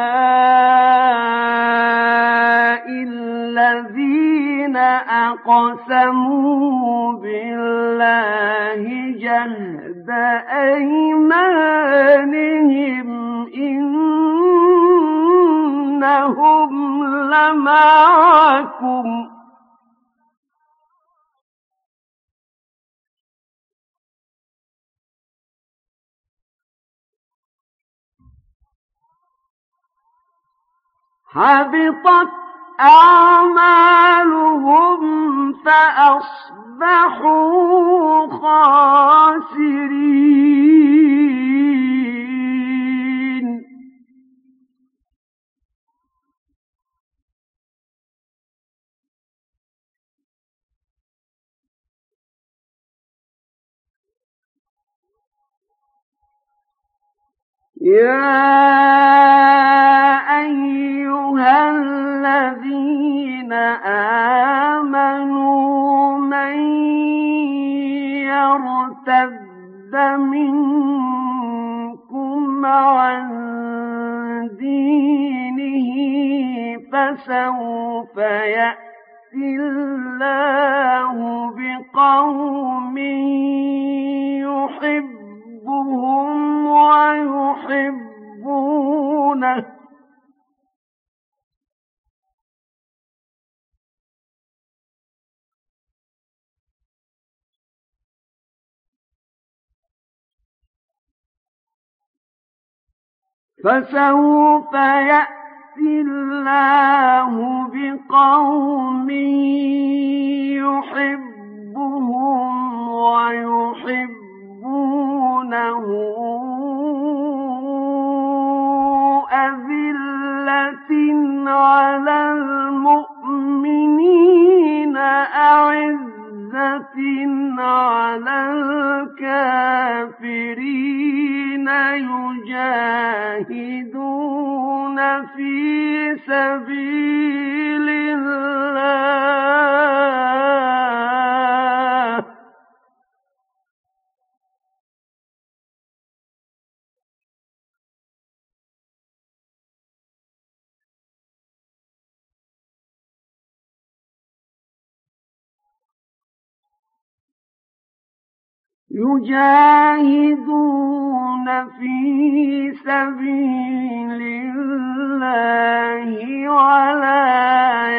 أَهَٰؤُلَاءِ الَّذِينَ أَقْسَمُوا وَأَقْسَمُوا بِاللَّهِ جَهْدَ أَيْمَانِهِمْ إِنَّهُمْ لَمَعَكُمْ حَبِطَتْ أَعْمَالُهُمْ فَأَصْبَحُوا خَاسِرِينَ يَا أَيُّهَا الَّذِينَ آمَنُوا مَن يَرْتَدَّ مِنكُمْ عَن دِينِهِ فَسَوْفَ يَأْتِي اللَّهُ بِقَوْمٍ يُحِبُّهُمْ وَيُحِبُّونَهُ فَسَوْفَ يَأْتِي اللَّهُ بِقَوْمٍ يُحِبُّهُمْ وَيُحِبُّونَهُ أَذِلَّةٍ عَلَى الْمُؤْمِنِينَ أَعِزَّةٍ عَلَى الْكَافِرِينَ يُجَاهِدُونَ فِي سَبِيلِ اللَّهِ يجاهدون في سبيل الله ولا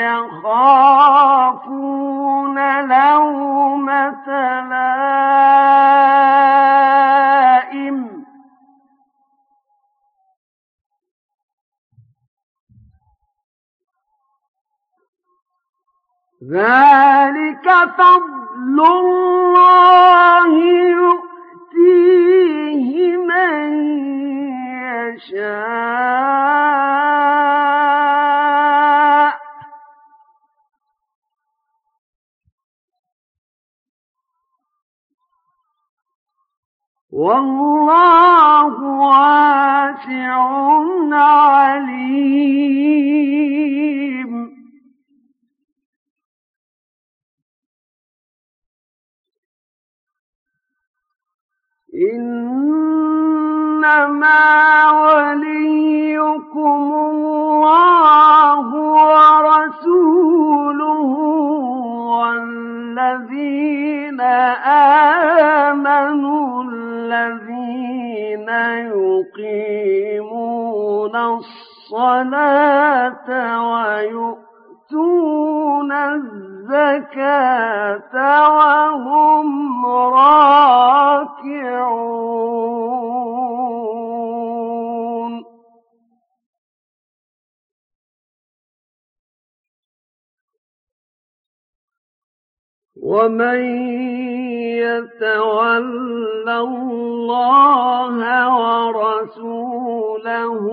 يخافون لومة لائم ذلك فضل الله يؤتيه من يشاء والله واسع عليم. إنما وليكم الله ورسوله والذين آمنوا الذين يقيمون الصلاة ويؤتون الزكاة وهم راكعون. ومن يتول الله ورسوله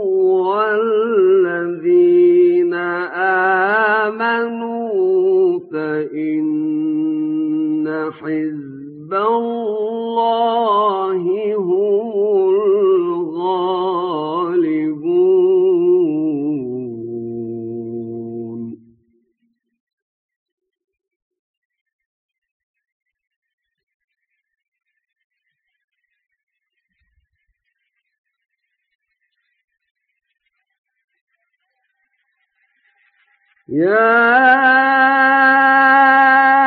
والذين آمنوا فإن حزب الله هم الغالبون. يا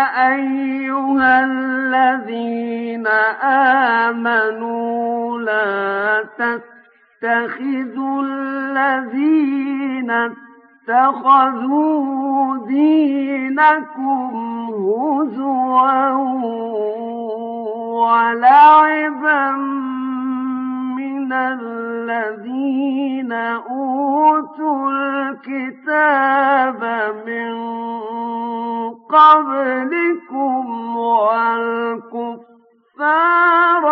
آمنوا لا تتخذوا الذين اتخذوا دينكم هزوا ولعبا من الذين أوتوا الكتاب من قبلكم والكفار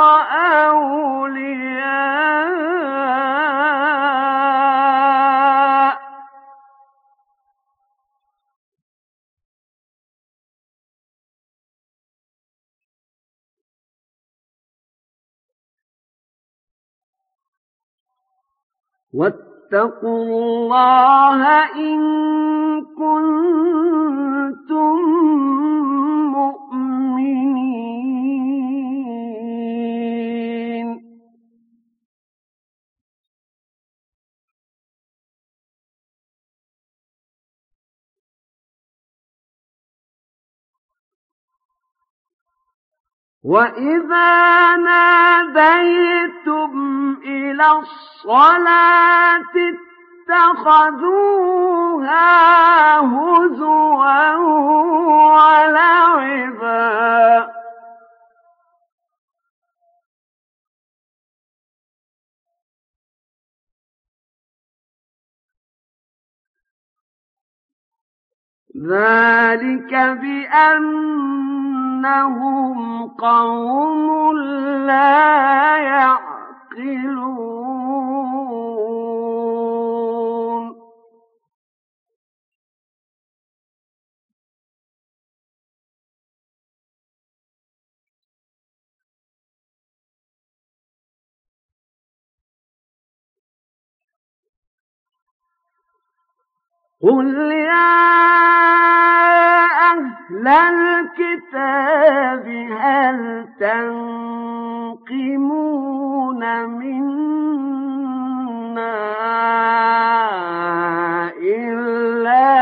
أولياء واتقوا الله إن كنتم مؤمنين وَإِذَا نَادَيْتُمْ إِلَى الصَّلَاةِ اتَّخَذُوهَا هُزُوًا وَلَعِبًا ذَلِكَ بِأَنَّهُمْ قَوْمٌ لَّا يَعْقِلُونَ قُلْ يَا أَهْلَ الْكِتَابِ هَلْ تَنقِمُونَ مِنَّا إِلَّا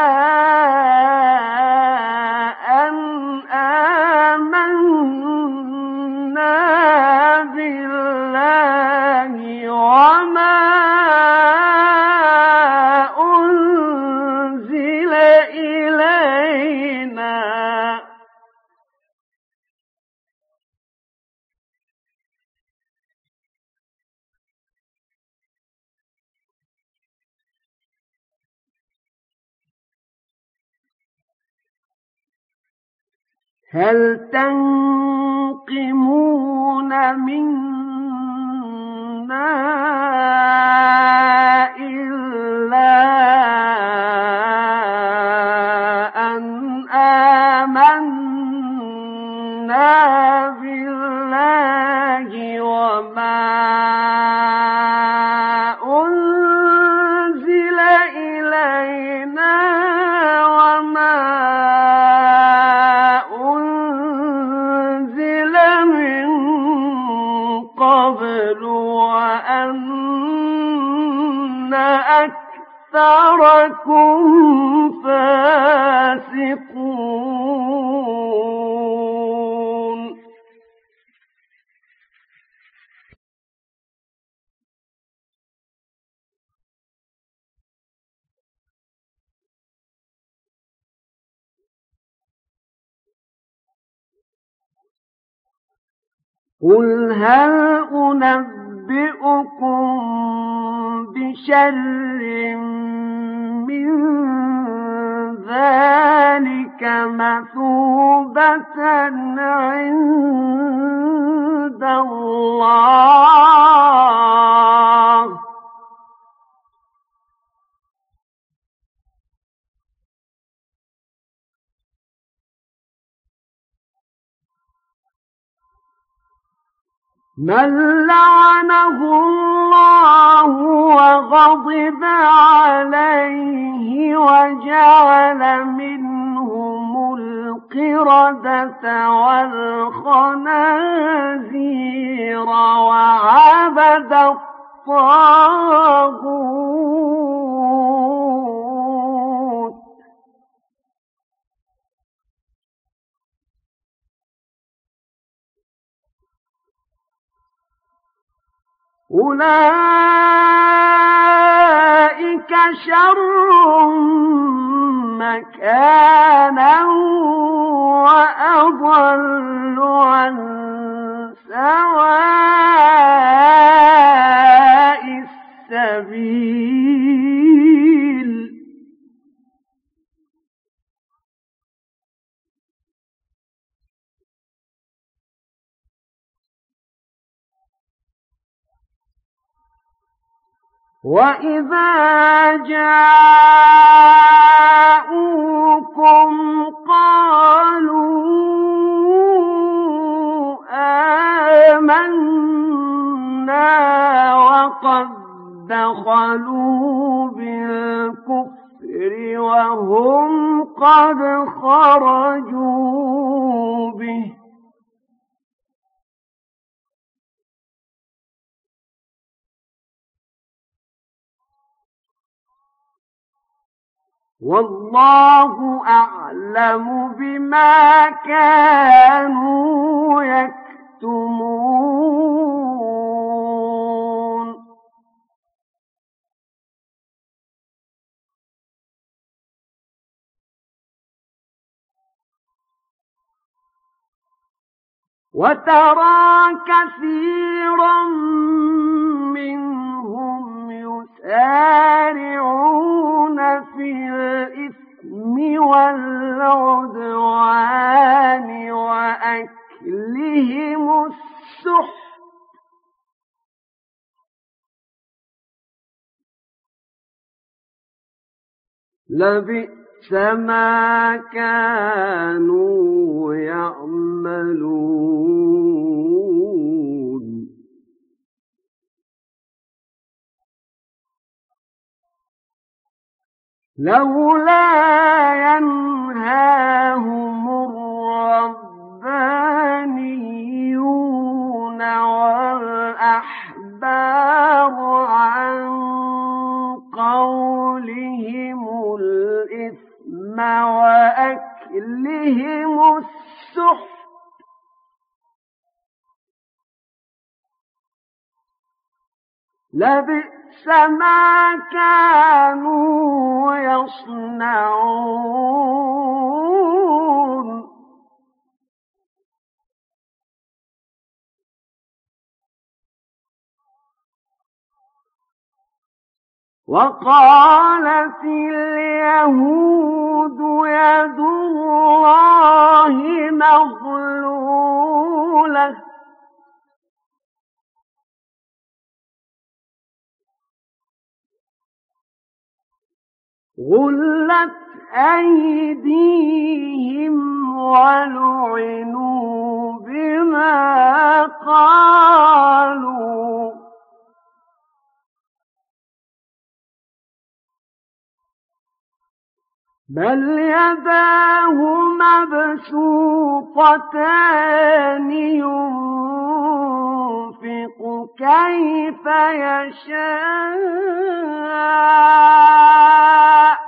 أَنْ آمَنَّا بِاللَّهِ وَمَا هَلْ تَنقِمُونَ مِنَّا إِلَّا أَنْ آمَنَّا بِاللَّهِ وَمَا أُنزِلَ إِلَيْنَا وَمَا قبل وأن أكثركم فاسقون قُلْ هَلْ أُنَبِّئُكُم بِشَرٍّ مِّن ذَلِكَ مَثُوبَةً عِندَ اللَّهِ مَن لَّعَنَهُ اللَّهُ وَغَضِبَ عَلَيْهِ وَجَعَلَ مِنْهُمُ الْقِرَدَةَ وَالْخَنَازِيرَ وَعَبَدَ الطَّاغُوتَ أولئك شر مكانا وأضل عن سواء السبيل وَإِذَا جَاءُوكُمْ قَالُوا آمَنَّا وَقَدْ دَخَلُوا بِالْكُفْرِ وَهُمْ قَدْ خَرَجُوا بِهِ وَاللَّهُ أَعْلَمُ بِمَا كَانُوا يَكْتُمُونَ وَتَرَى كَثِيرًا مِّنْهُمْ يُسَارِعُونَ فِي الْإِثْمِ وَالْعُدْوَانِ وَأَكْلِهِمُ السُّحْتَ لَبِئْسَ مَا كَانُوا يَعْمَلُونَ لولا ينهاهم الربانيون والأحبار عن قولهم الإثم وأكلهم السحت لبئس ما كانوا يصنعون وقالت اليهود يد الله مغلولة غلت أيديهم ولعنوا بما قالوا بل يداه مبسوطتان ينفق كيف يشاء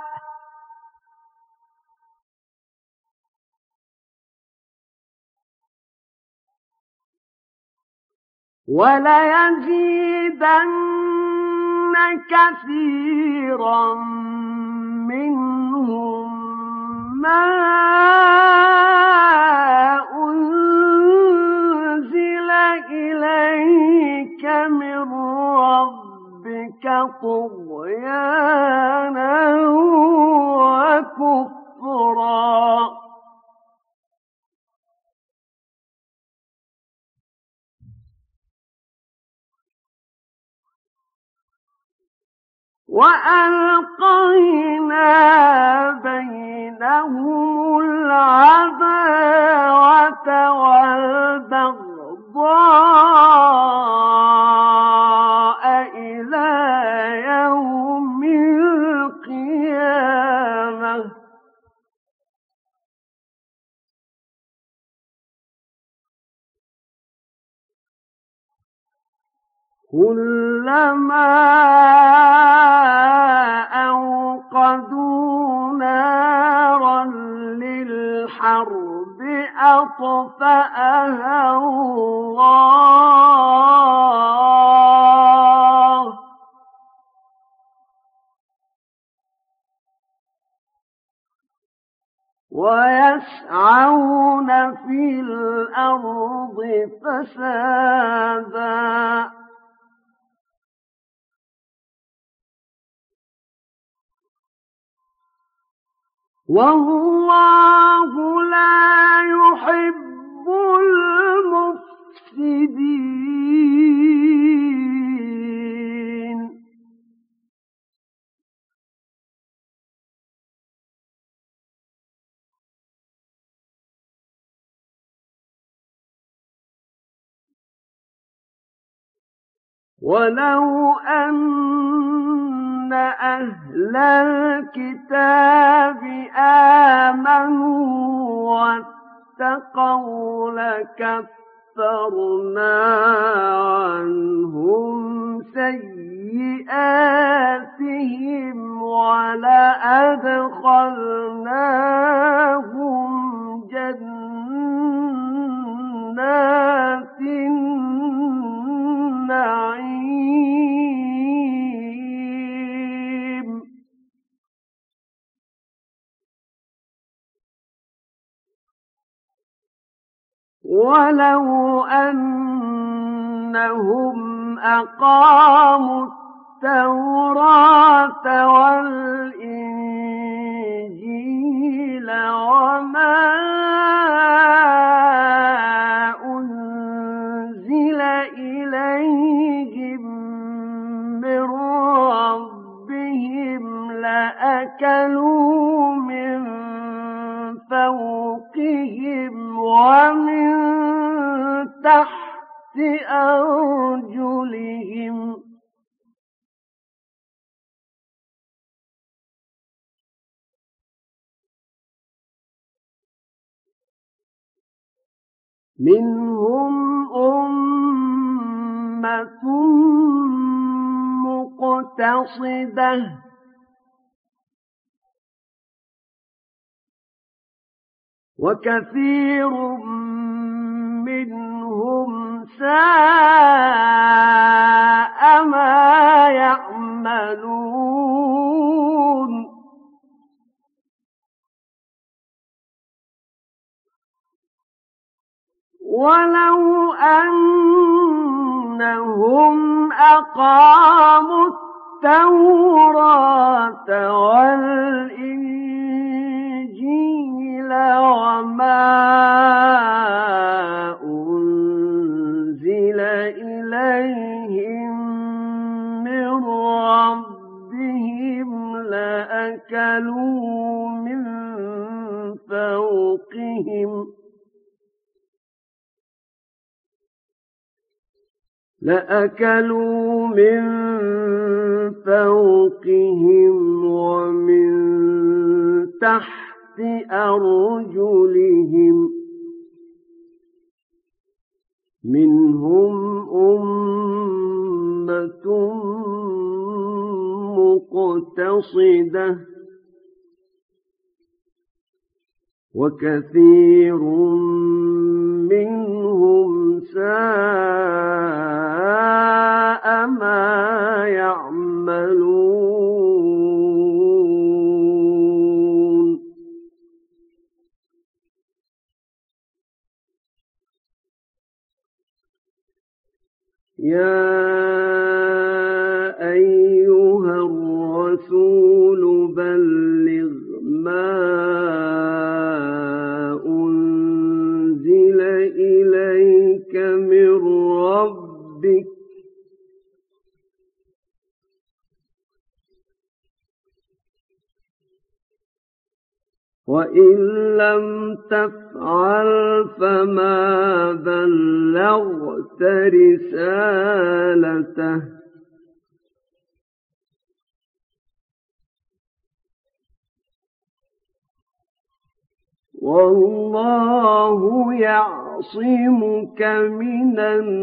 وليزيدن كثيرا منهم ما أنزل إليك من ربك طغيانا وكفرا وألقينا بينهم العداوة والبغضاء إلى يوم القيامة كلما أوقدوا نارا للحرب أطفأها الله يسعون في الأرض فسادا والله لا يحب المفسدين. ولو أن أهل الكتاب آمنوا واتقوا لكفرنا عنهم سيئاتهم ولأدخلناهم جنات النعيم. ولو أنهم أقاموا التوراة والإنجيل وما أنزل إليهم من ربهم لأكلوا من فوقهم ومن تحت أرجلهم منهم أمة مقتصدة وكثير منهم ساء ما يعملون. ولو أنهم أقاموا التوراة والإنجيل وما أنزل إليهم من ربهم لأكلوا من فوقهم لأكلوا من فوقهم ومن تحت أرجلهم منهم أمة مقتصدة وكثير منهم ساء ما يعملون. يا أيها الرسول بلغ ما أنزل إليك من ربك وإن لم تفعل فما بلغت رسالته والله يعصمك من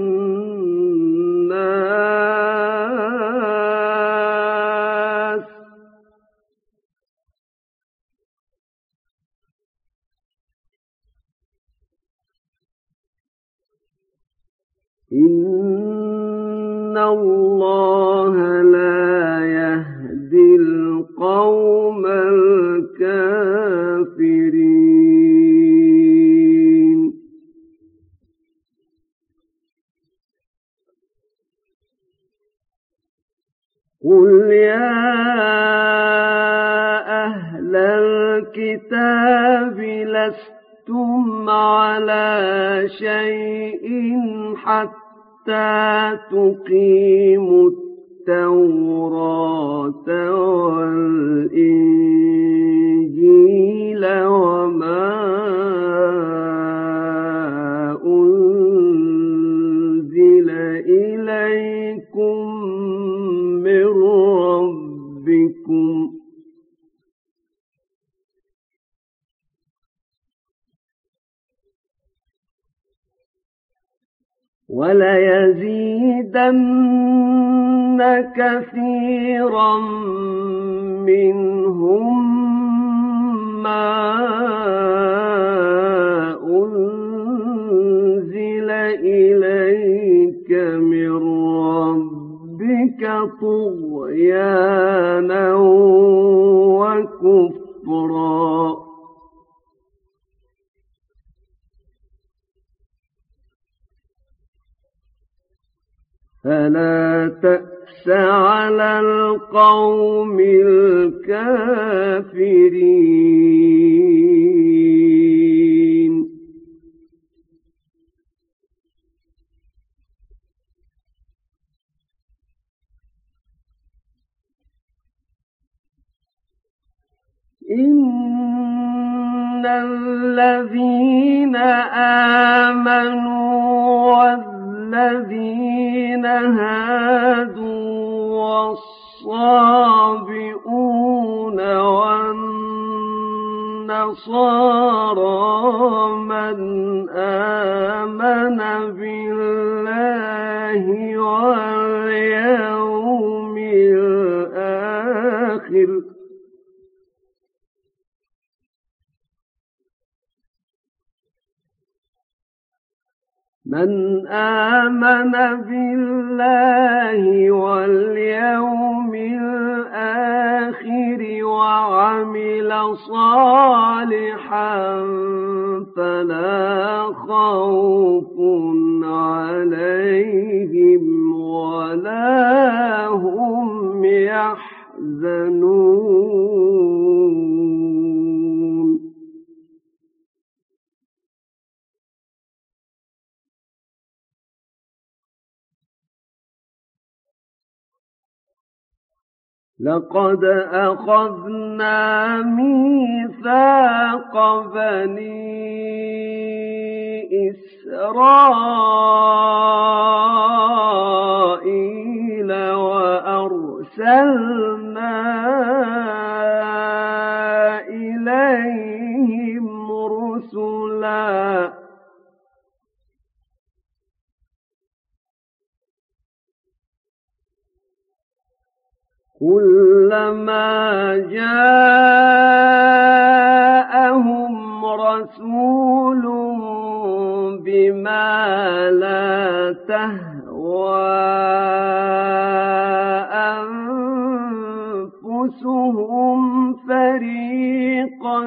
الناس إن الله لا يهدي القوم الكافرين. أهل الكتاب لستم على شيء حتى تقيموا التوراة والإنجيل وما أنزل إليكم من ربكم وليزيدن كثيرا منهم ما أنزل إليك من ربك طغيانا وكفرا فلا تأس على القوم الكافرين إن الذين آمنوا والذين هادوا والصابئون والنصارى من آمن بالله واليوم الآخر من آمن بالله واليوم الآخر وعمل صالحا فلا خوف عليهم ولا هم يحزنون لقد أخذنا ميثاق بني إسرائيل وأرسلنا إليهم رسلا كلما جاءهم رسول بما لا تهوى أنفسهم فريقا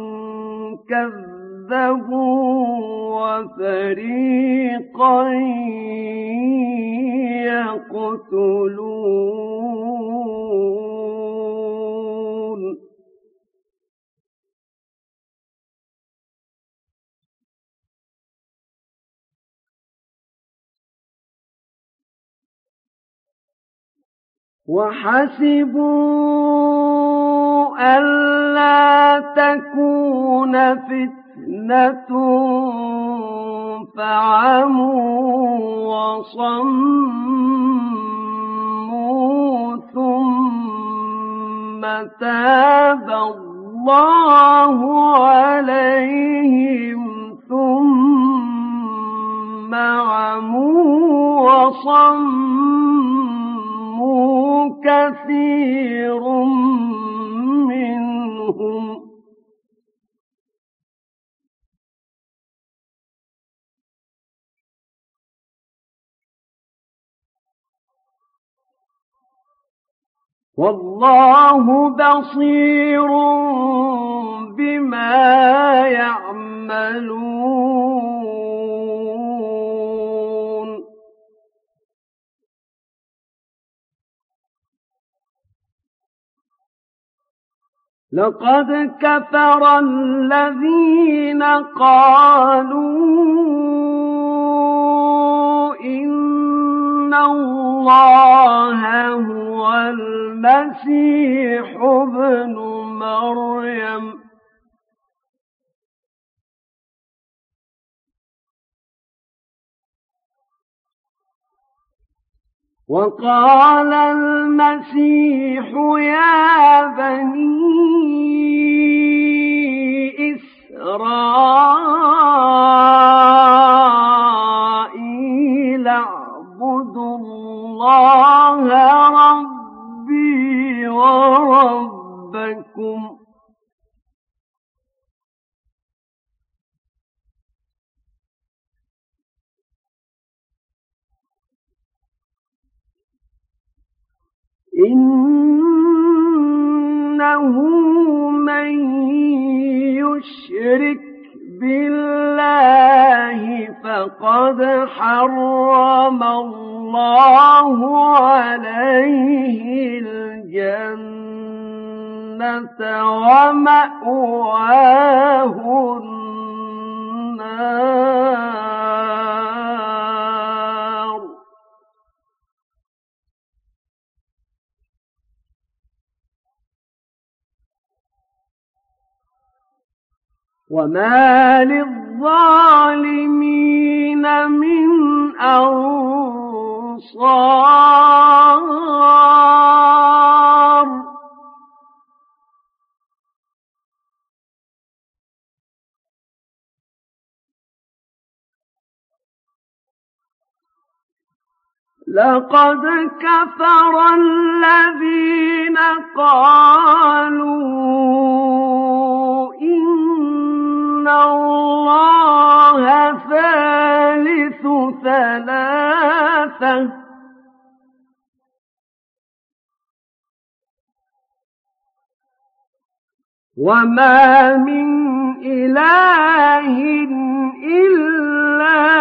كذبوا وفريقا يقتلون وحسبوا ألا تكون فتنة فعموا وصموا ثم تاب الله عليهم ثم عموا وصموا كثير منهم والله بصير بما يعملون لقد كفر الذين قالوا إن الله هو المسيح ابن مريم وقال المسيح يا بني إسرائيل اعبدوا الله ربي وربكم إنه من يشرك بالله فقد حرم الله عليه الجنة ومأواه النار وما للظالمين من أنصار لقد كفر الذين قالوا إن الله ثالث ثلاثة وما من إله إلا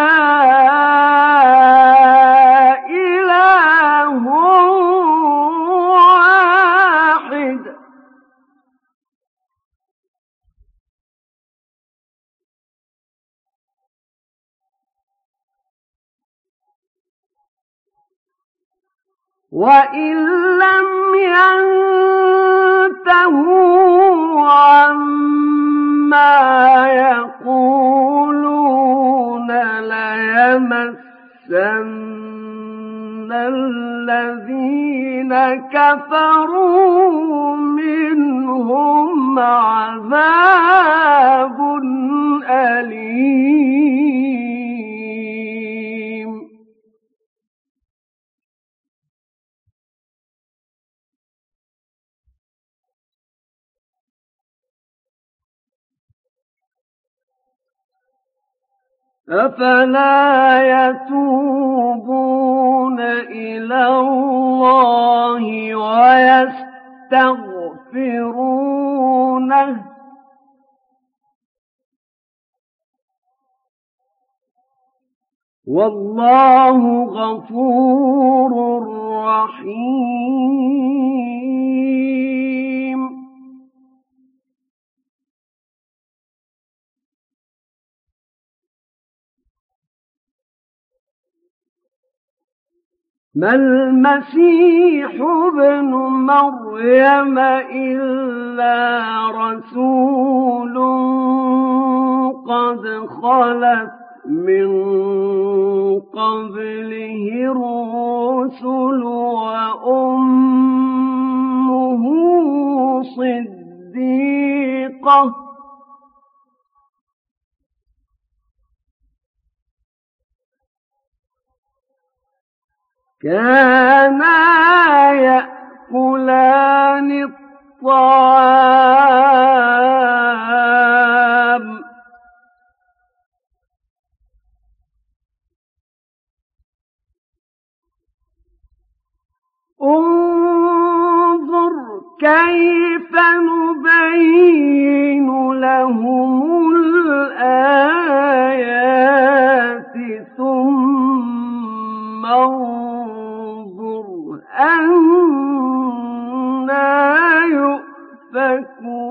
إله واحد وإن لم ينتهوا عما يقولون ليمسن الذين كفروا منهم عذاب أليم أفلا يتوبون إلى الله ويستغفرونه والله غفور رحيم ما المسيح ابن مريم إلا رسول قد خلت من قبله الرسل وأمه صديقة كانا يأكلان الطعام انظر كيف نبين لهم الآيات ثم انظر أنى يؤفكون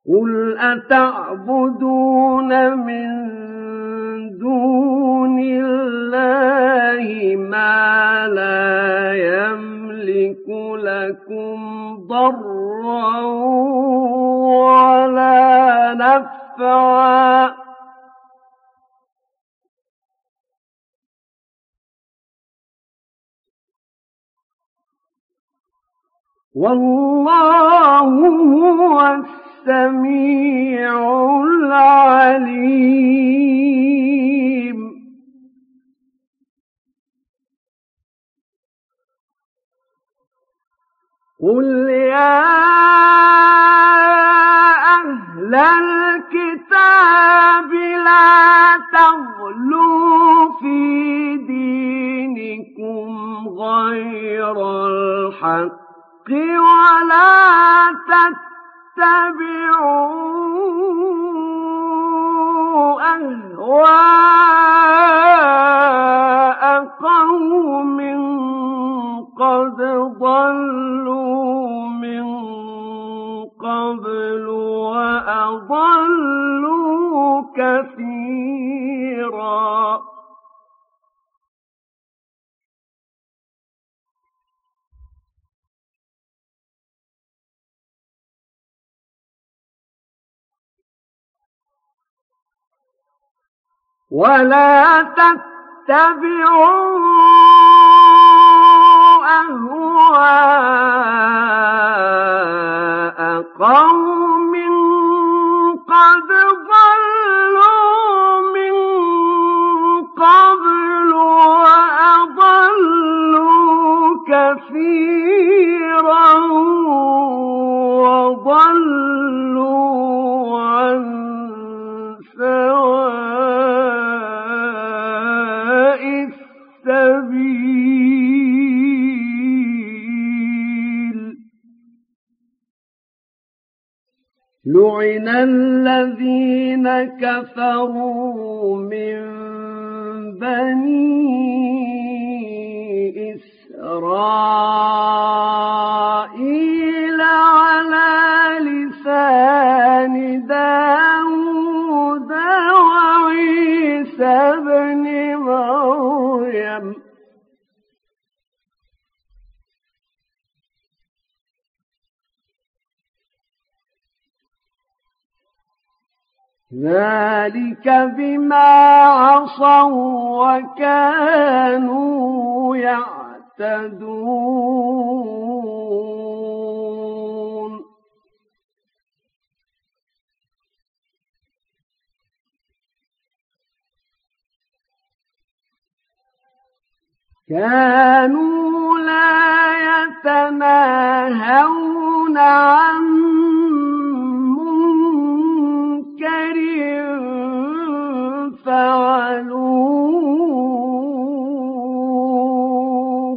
قُلْ أَتَعْبُدُونَ مِن دُونِ اللَّهِ مَا لَا يَمْلِكُ لَكُمْ ضَرًّا وَلَا نَفْعًا وَاللَّهُ هُوَ السَّمِيعُ الْعَلِيمُ. قُلْ يَا أَهْلَ الْكِتَابِ لَا تَغْلُوا فِي دِينِكُمْ غَيْرَ الْحَقِّ وَلَا تَتَّبِعُوا أَهْوَاءَ قَوْمٍ قَدْ ضَلُّوا مِن قَبْلُ وَأَضَلُّوا كَثِيرًا. وَلَا تَتَّبِعُوا أَهْوَاءَ قَوْمٍ قَدْ ضَلُّوا مِن قَبْلُ وَأَضَلُّوا كَثِيرًا وَضَلُّوا عَن سَوَاءِ السَّبِيلِ. لُعِنَ الَّذِينَ كَفَرُوا مِن بَنِي إِسْرَائِيلَ عَلَى لِسَانِ دَاوُودَ وَعِيسَى ابْنِ مَرْيَمَ ذَلِكَ بِمَا عَصَوا وَكَانُوا يَعْتَدُونَ. كَانُوا لَا يَتَنَاهَوْنَ عَن مُّنكَرٍ فَعَلُوهُ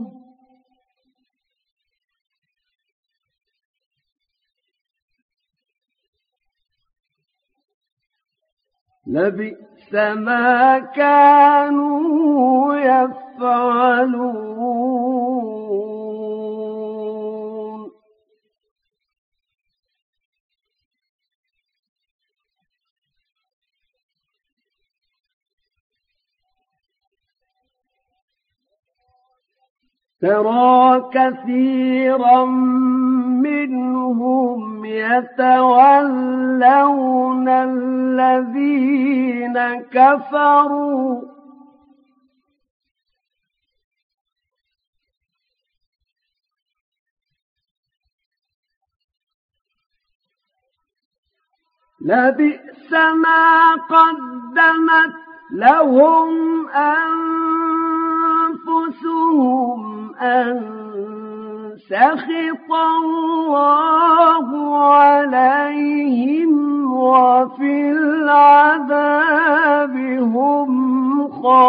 لَبِئْسَ مَا كَانُوا يَفْعَلُونَ. تَرَى كَثِيرًا مِّنْهُمْ يَتَوَلَّوْنَ الَّذِينَ كَفَرُوا لَبِئْسَ مَا قَدَّمَتْ لَهُمْ أَنفُسُهُمْ أَن سَخِطَ اللَّهُ عَلَيْهِمْ وَفِي الْعَذَابِ هُمْ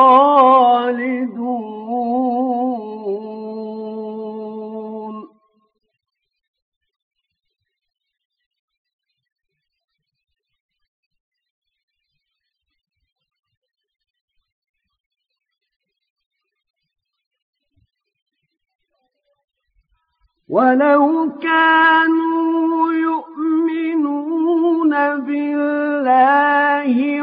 خَالِدُونَ. وَلَوْ كَانُوا يُؤْمِنُونَ بالله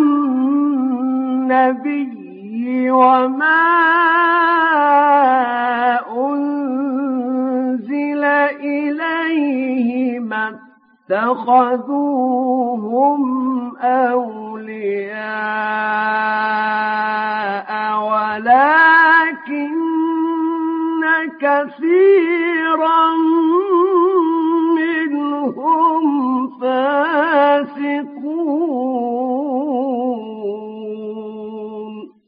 والنبي وما أنزل إليه ما اتخذوهم أولياء ولكن كثيرا منهم فاسقون.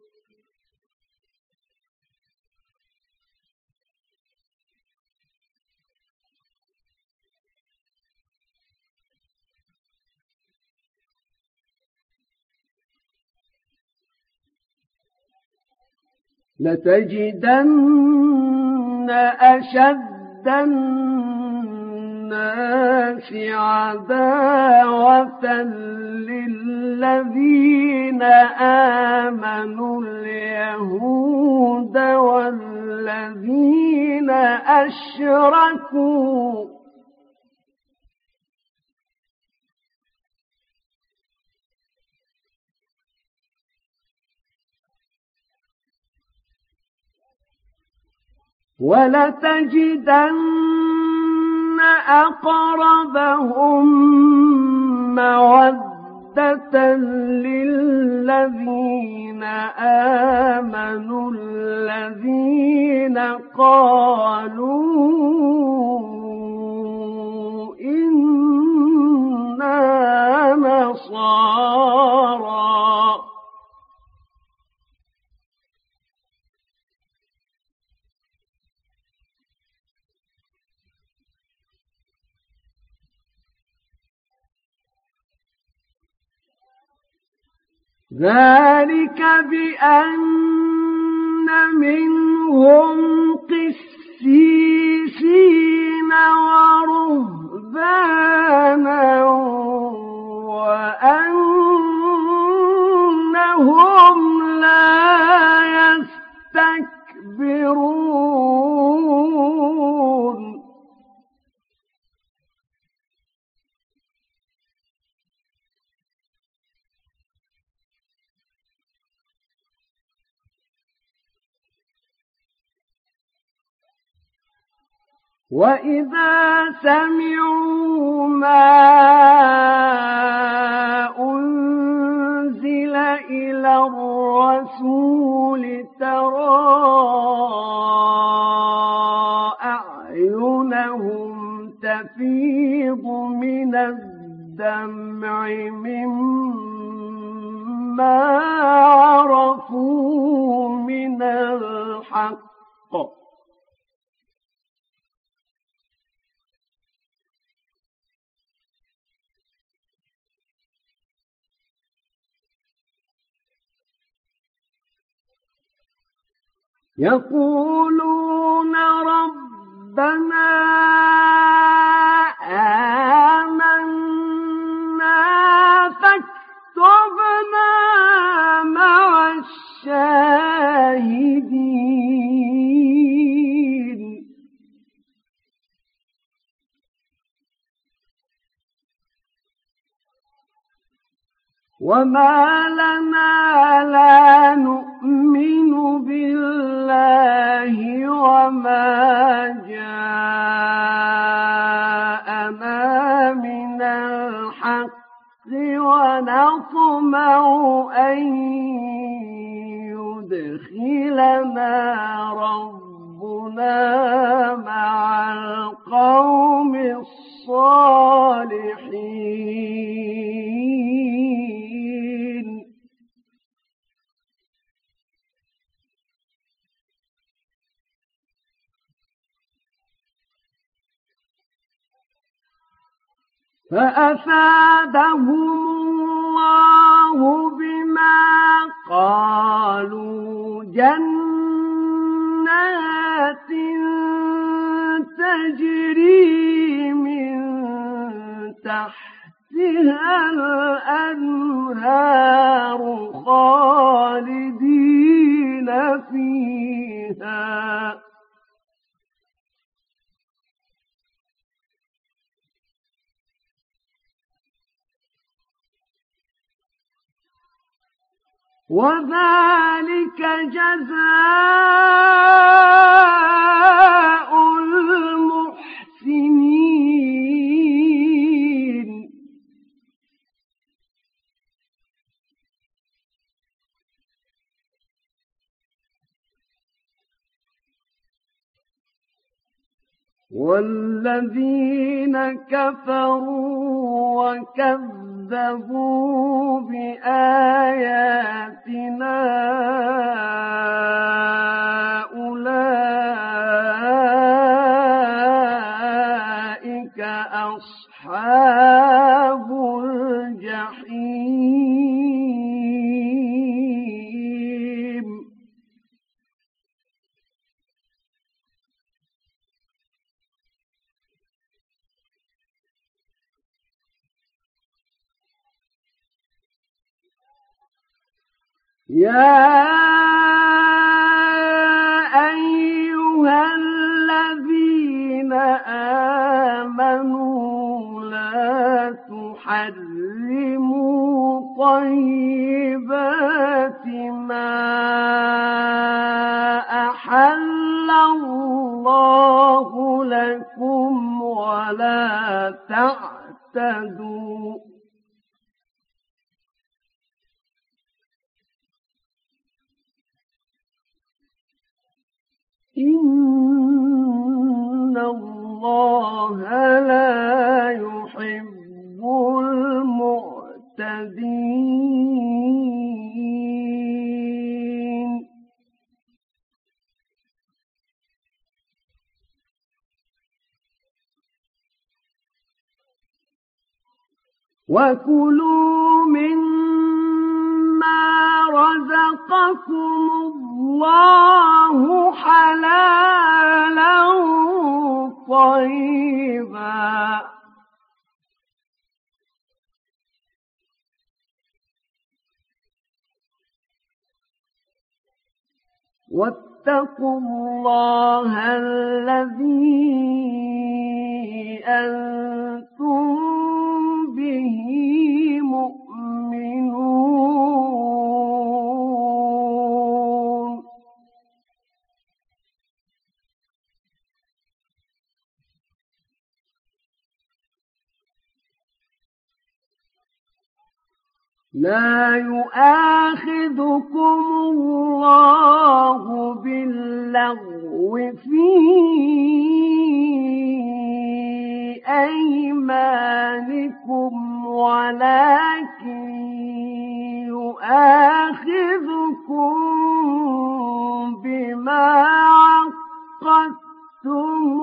لتجدن أشد الناس عداوة للذين آمنوا اليهود والذين أشركوا ولتجدن أقربهم مودة للذين آمنوا الذين قالوا إنا نصارى ذلك بأن منهم قسيسين ورهبانا وأنهم لا يستكبرون. وَإِذَا سَمِعُوا مَا أُنزِلَ إِلَى الرَّسُولِ تَرَىٰ أَعْيُنَهُمْ تَفِيضُ مِنَ الدَّمْعِ مِمَّا عَرَفُوا مِنَ الْحَقِّ يقولون ربنا آمنا فاكتبنا مع الشاهدين. وما لنا لا نؤمن بالله وما جاءنا من الحق ونطمع أن يدخلنا ربنا مع القوم الصالحين. فأفادهم الله بما قالوا جنات تجري من تحتها الأنهار خالدين فيها وذلك جزاء المحسنين. والذين كفروا وكذبوا بآياتنا أولئك أصحاب الجحيم. يا أيها الذين آمنوا لا تحرموا طيبات ما أحل الله لكم ولا تعتدوا إن الله لا يحب المعتدين. وكلوا مما رزقكم الله حلالا طيبا واتقوا الله الذي أنتم به مؤمنون. لا يؤاخذكم الله باللغو في أيمانكم ولكن يؤاخذكم بما عقدتم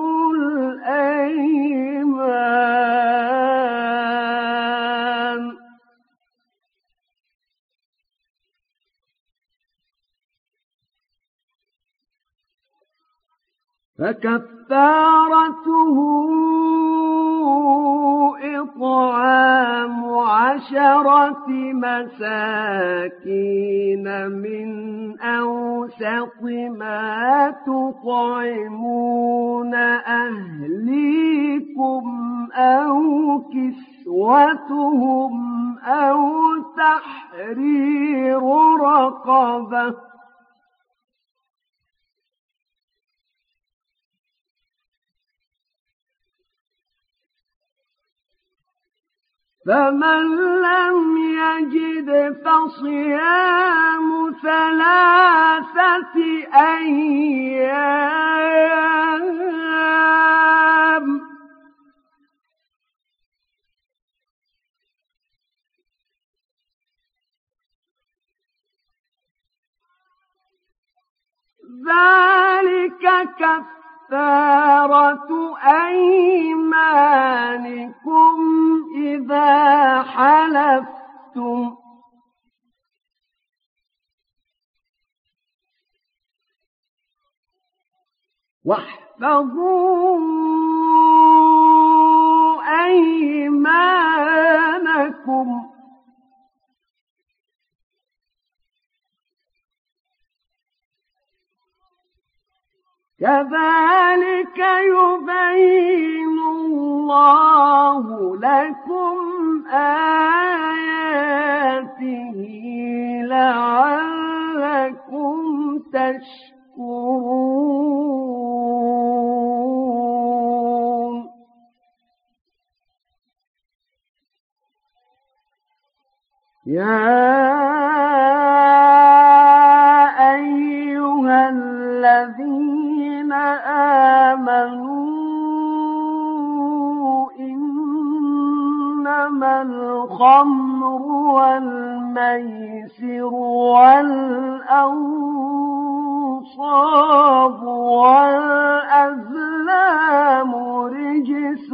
الأيمان فكفارته إطعام عشرة مساكين من أوسط ما تطعمون أهليكم أو كسوتهم أو تحرير رقبة فمن لم يجد فصيام ثلاثة أيام ذلك كفارة أيمانكم إذا حلفتم واحفظوا أيمانكم كذلك يبين الله لكم آياته لعلكم تشكرون يا أيها الذين آمنوا إنما الخمر والميسر والأنصاب والأزلام رجس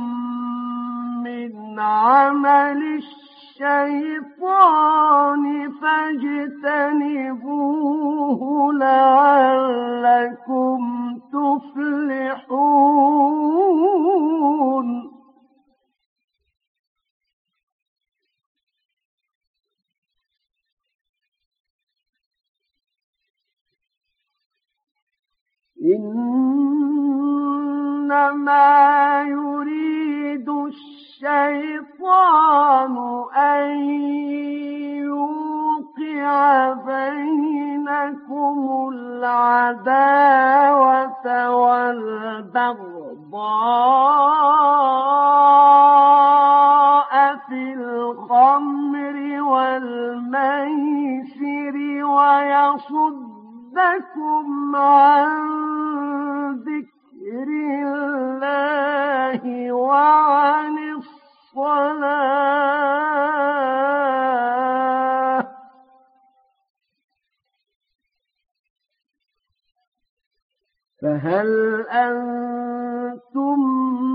من عمل الشيطان فاجتنبوه لعلكم تفلحون إنما يريد الشيطان أن يوقع بينكم العداوة والبغضاء في الخمر والميسر ويصدكم عن ذكر الله وعن الصلاة فهل أنتم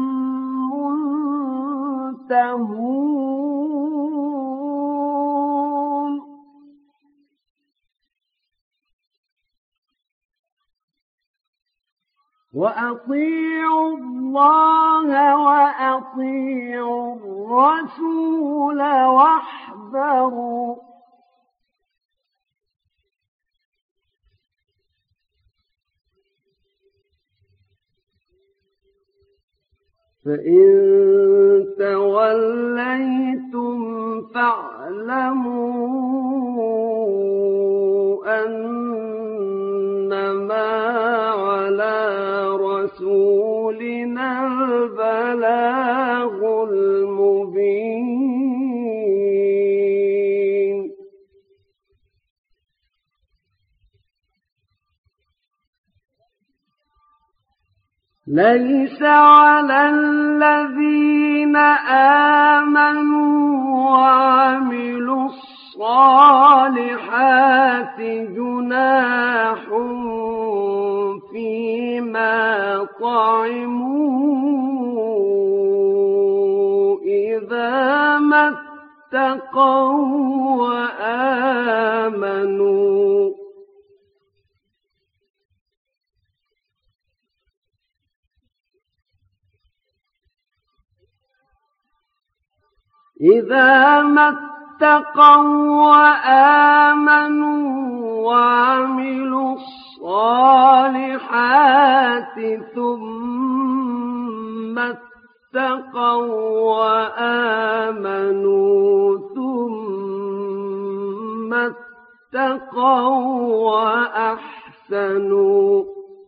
منتهون وأطيعوا الله وأطيعوا الرسول واحذروا فإن توليتم فاعلموا أنما على رسولنا البلاغ المبين ليس على الذين آمنوا وعملوا الصالحات جناح فيما طعموا إذا ما اتقوا وآمنوا إذا ما اتقوا وآمنوا وعملوا الصالحات ثم اتقوا وآمنوا ثم اتقوا وأحسنوا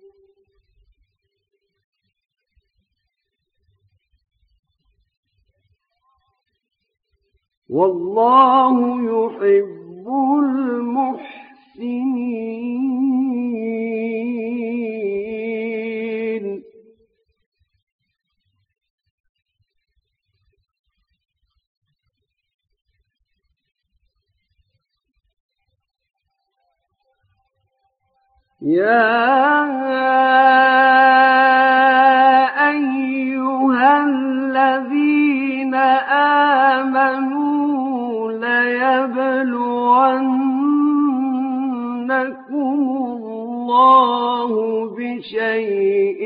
والله يحب المحسنين يا أيها الذين آمنوا ليبلونكم الله بشيء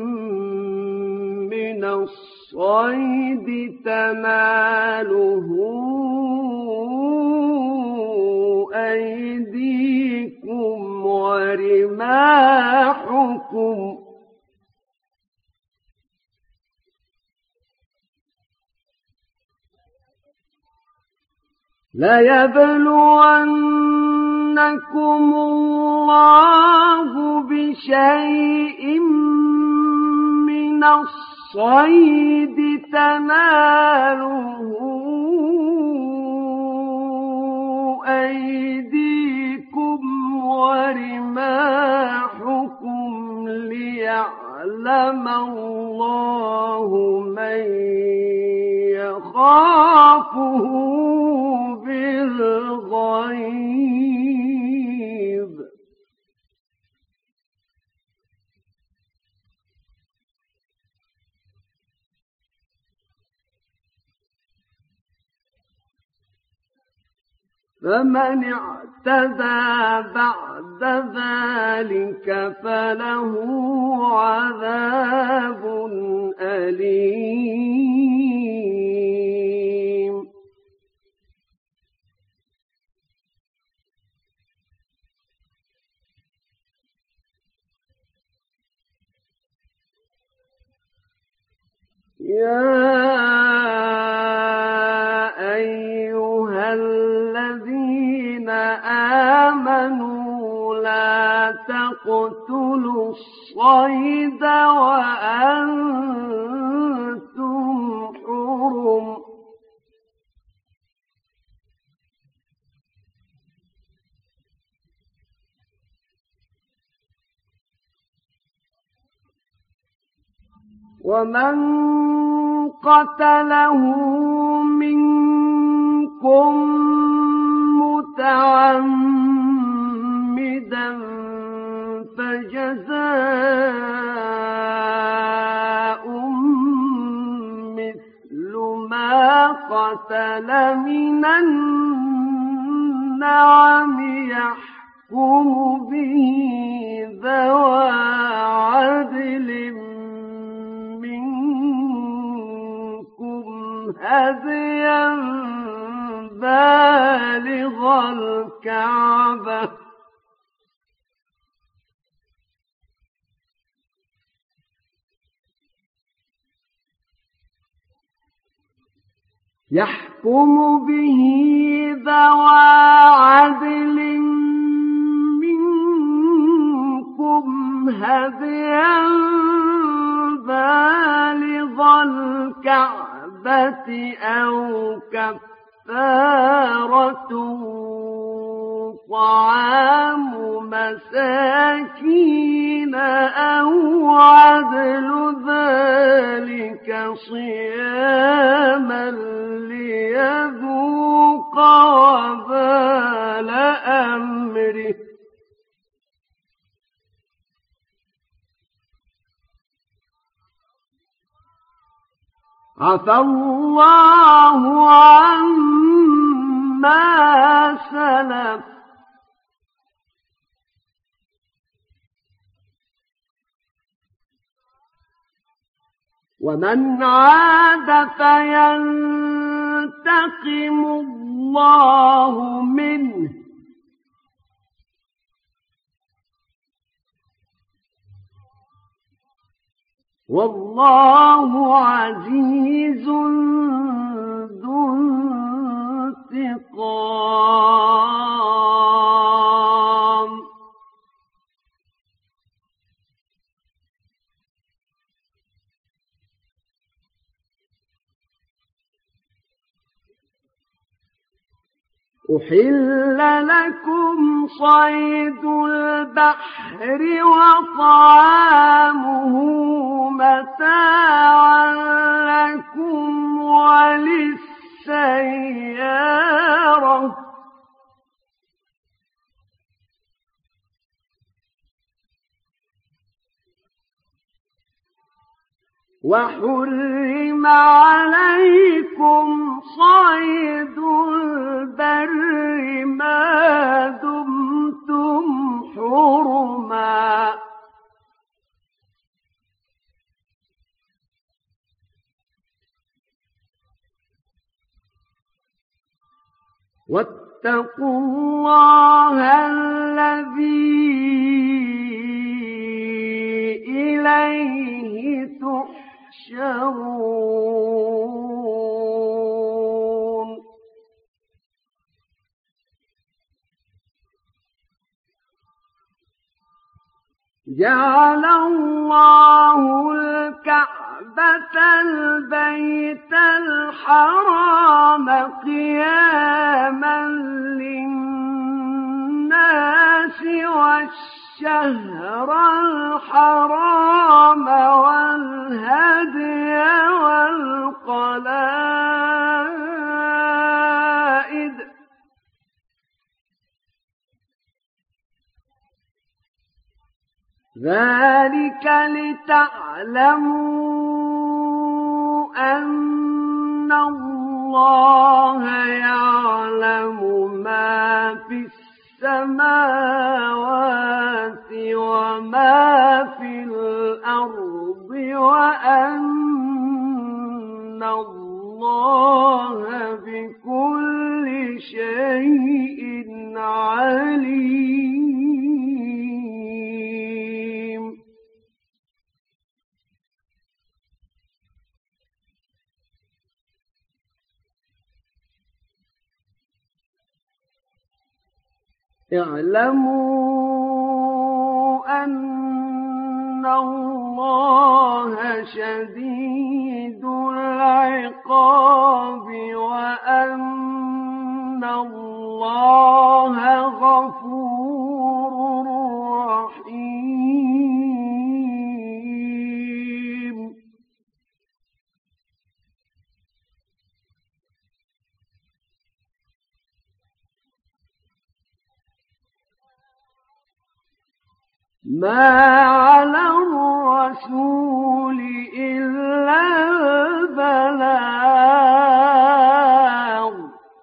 من الصيد تناله أيديكم ورماحكم ليبلونكم الله بشيء من الصيد تناله أيديكم ورماحكم ليعلم الله من يخافه بالغيب. فمن اعتدى بعد ذلك فله عذاب أليم. يا أيها الذين آمنوا لا تقتلوا الصيد وأنتم حرم ومن قتله منكم متعمدا فجزاء مثل ما قتل من النعم يحكم به ذوى عدل هديا بالغ الكعبة يحكم به ذوى عدل منكم هديا بالغ الكعبة أو كفارة طعام مساكين أو عدل ذلك صياما ليذوق وبال أمره. عفى الله عما سلف ومن عاد فينتقم الله منه والله عزيز ذو انتقام. أحل لكم صيد البحر وطعامه متاعا لكم وللسيارة وحرم عليكم صيد البر ما دمتم حرما واتقوا الله الذي إليه تحشرون. جعل الله الكعبة البيت الحرام قياما للناس والشهر الحرام والهدي والقلائد ذلك لتعلموا أن الله يعلم ما في السماوات وما في الأرض وأن الله بكل شيء عليم. اعلموا أن الله شديد العقاب وأن الله غفور رحيم. ما على الرسول إلا البلاغ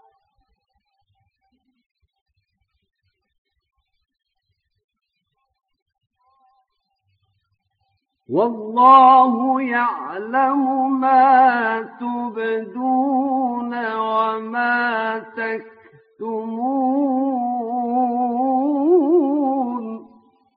والله يعلم ما تبدون وما تكتمون.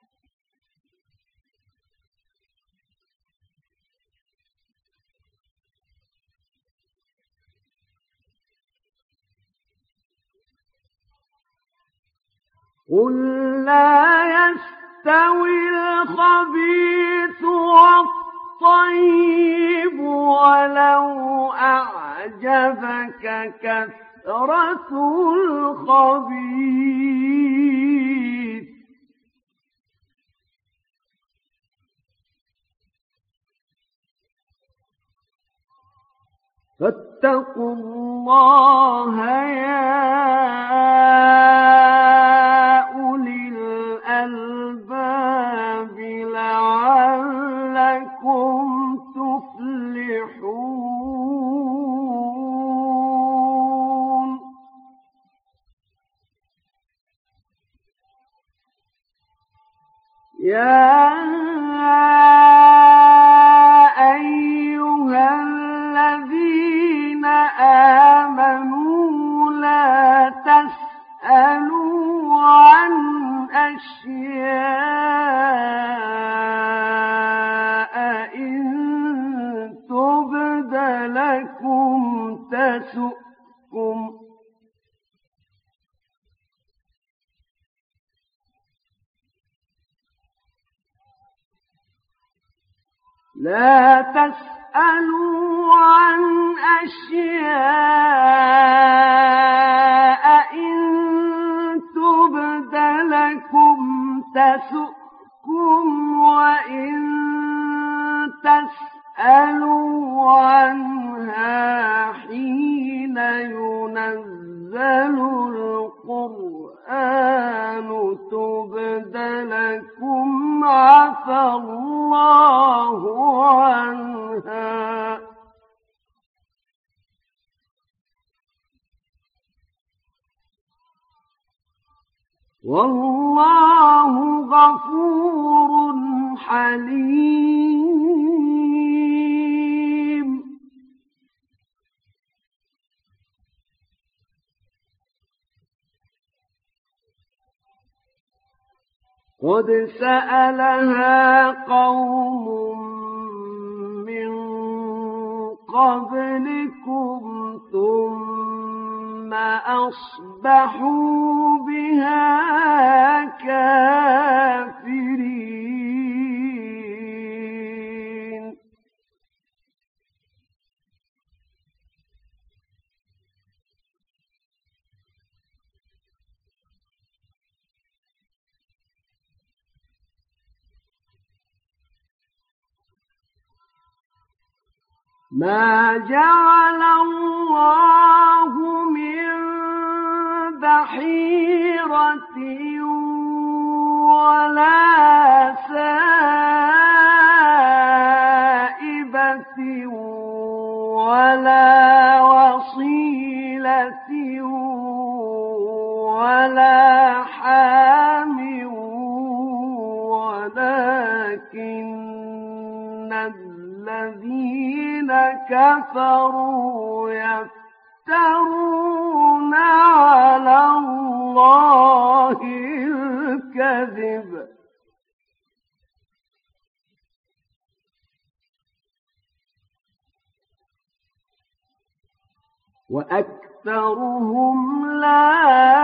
قل لا يستوي الخبيث والطيب ولو أعجبك كثرة الخبيث فاتقوا الله يا أولي الألباب لعلكم تفلحون. يا أيها الذين آمنوا لا تسألوا عن أشياء إن تبد لكم تسؤكم لا تسألوا عن أشياء إن تبد لكم تسؤكم وإن تسألوا عنها حين ينزل القرآن تبد لكم عفى الله عنها والله غفور حليم. قد سألها قوم من قبلكم ثم أصبحوا بها كافرين. ما جعل الله من بحيرة ولا سائبة ولا وصيلة ولا حام ولكن الذين كفروا يفترون على الله الكذب وأكثرهم لا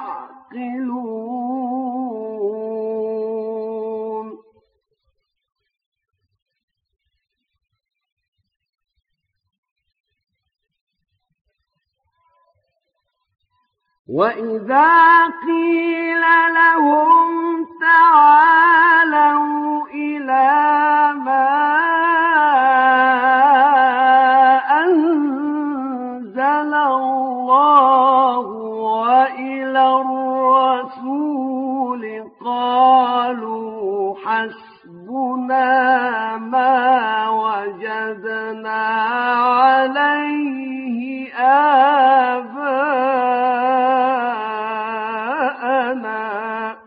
يعقلون وإذا قيل لهم تعالوا إلى ما أنزل الله وإلى الرسول قالوا حسبنا ما وجدنا عليه آباءنا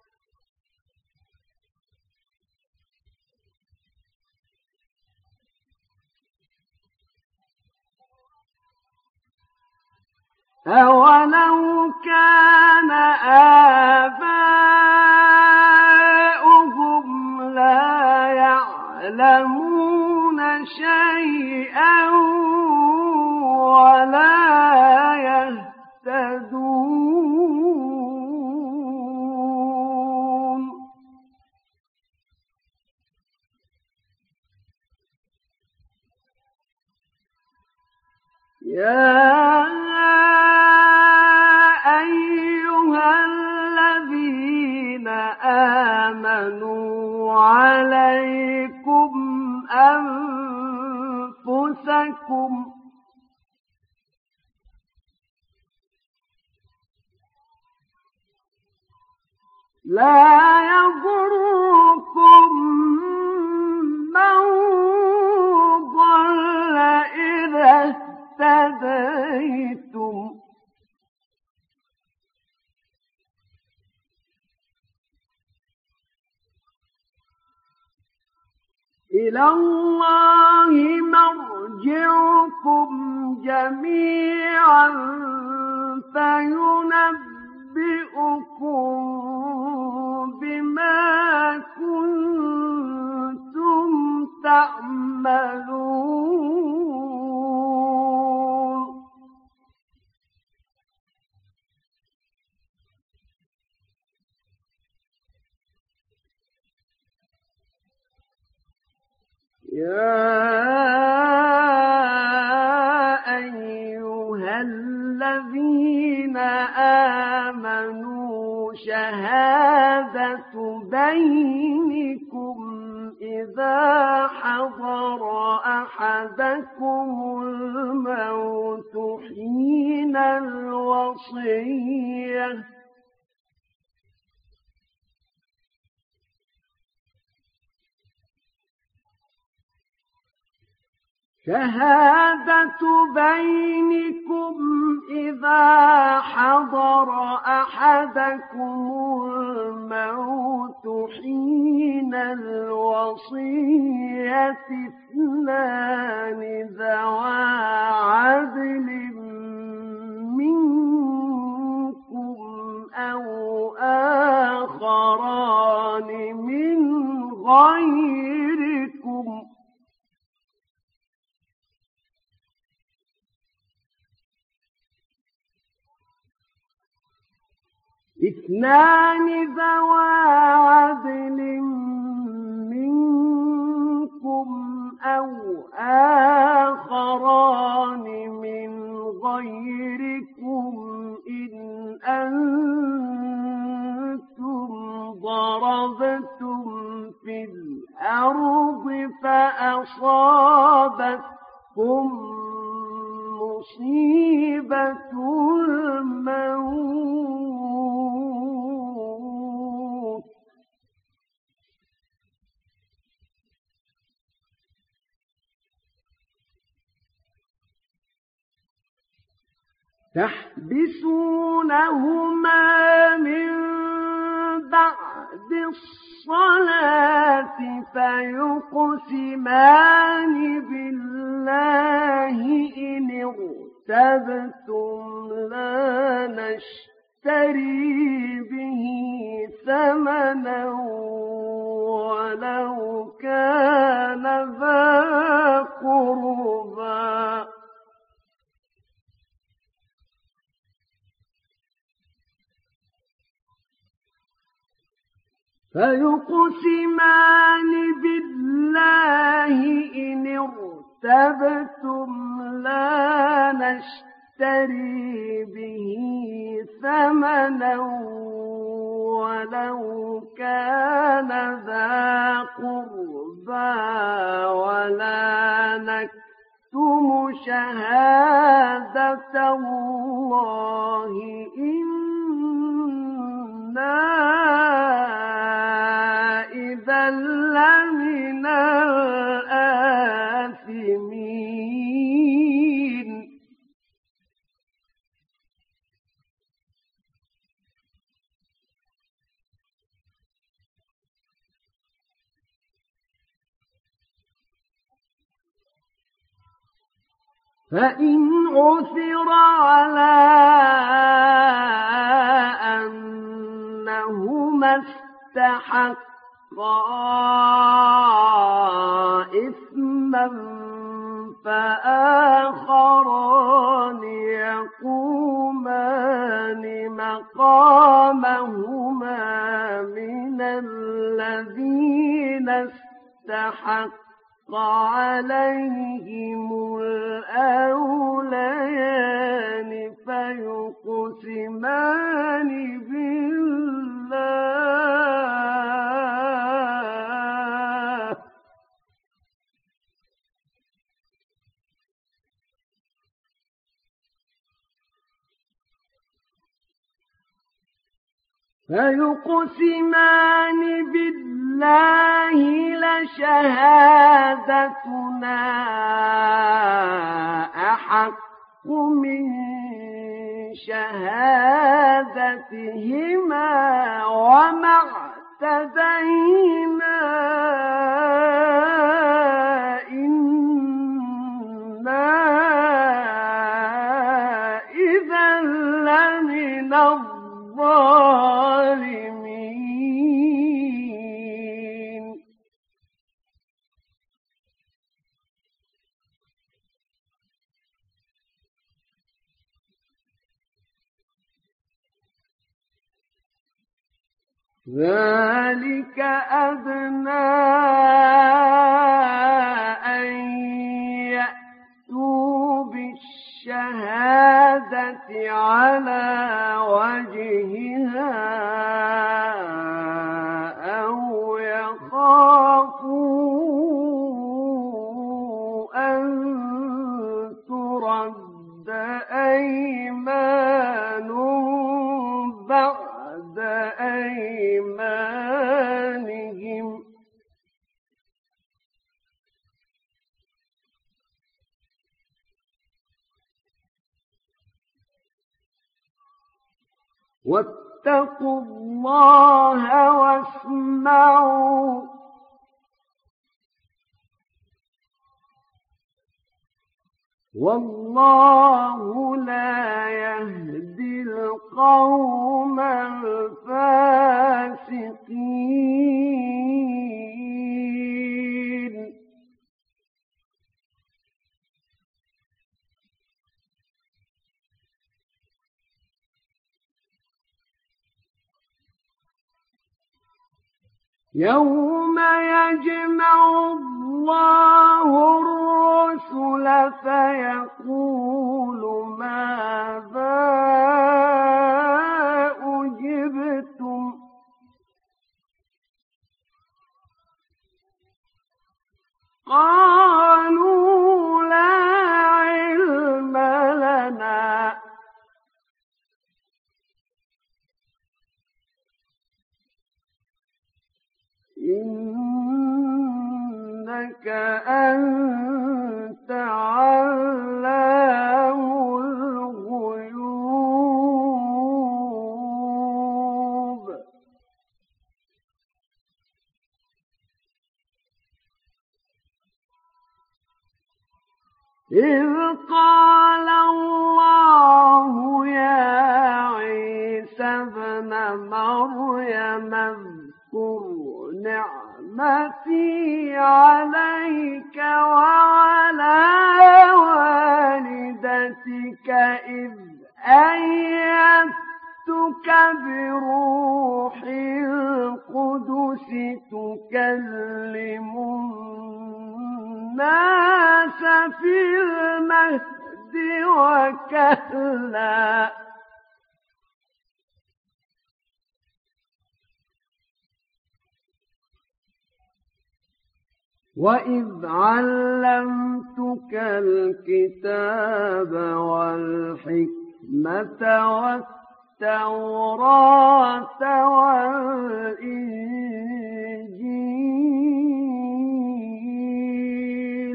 أولو كان آباؤهم لا يعلمون شيئا ولا يهتدون يا أيها الذين آمنوا عليكم أنفسكم لا يضركم من ضل إذا اهتديتم إلى الله مرجعكم جميعا فينبئكم بما كنتم تعملون يا أيها الذين آمنوا شهادة بينكم إذا حضر أحدكم الموت حين الوصية شهادة بينكم إذا حضر أحدكم الموت حين الوصية اثنان ذوى عدل منكم أو آخران من غيركم اثنان ذوى عدل منكم أو آخران من غيركم إن أنتم ضربتم في الأرض فأصابتكم تحبسونهما من بعد الصلاة فيقسمان بالله إن ارتبتم لا نشتري به ثمنا ولو كان ذا قربى فيقسمان بالله إن ارتبتم لا نشتري به ثمنا ولو كان ذا قربى ولا نكتم شهادة الله إنا إذا لمن الآثمين فإن عثر على أنهما استحقا إثما فآخران يقومان مقامهما من الذين استحقوا عليهم الأوليان فيقسمان بالله فيقسمان بالله لشهادتنا أحق من شهادتهما وما اعتدينا إنا إذا لمن الظالمين ذلك أدنى أن يأتوا بالشهادة على وجهها أو يخافوا أن ترد أيمان بعد أيمانهم واتقوا الله واسمعوا والله لا يهدي القوم الفاسقين يوم يجمع الله الرسل فيقول ماذا أجبتم قالوا لا علم لنا إنك أنت علام الغيوب إذ قال الله يا عيسى ابن مريم اذكر نعمتي عليك وعلى والدتك إذ أيدتك بروح القدس تكلم الناس في المهد وكهلا وإذ علمتك الكتاب والحكمة والتوراة والإنجيل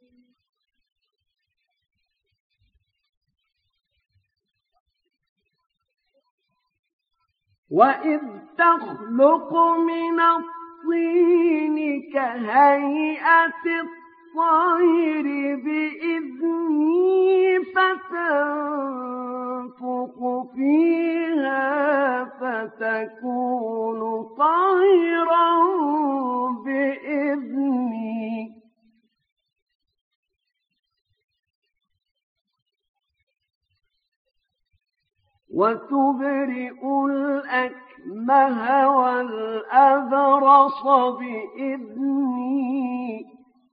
وإذ تخلق من الطين كهيئة الطير بإذني فتنفخ فيها فتكون طيرا بإذني وتبرئ الأكمه والأبرص بإذني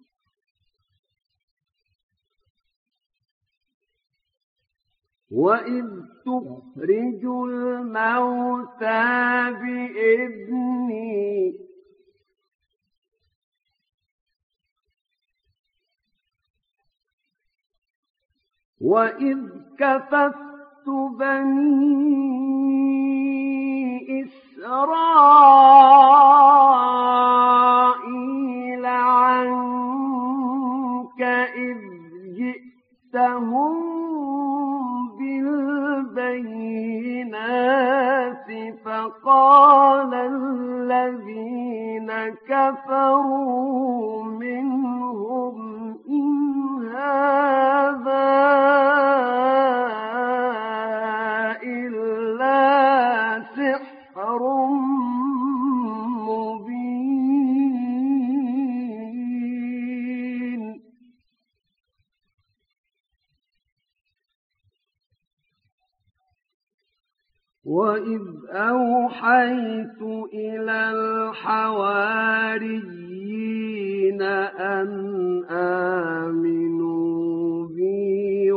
وإذ تخرج الموتى بإذني وإذ كففت بني إسرائيل عنك إذ جئتهم بالبينات فقال الذين كفروا منهم إن هذا إلا سحر مبين وإذ أوحيت إلى الحواريين أن آمنوا بي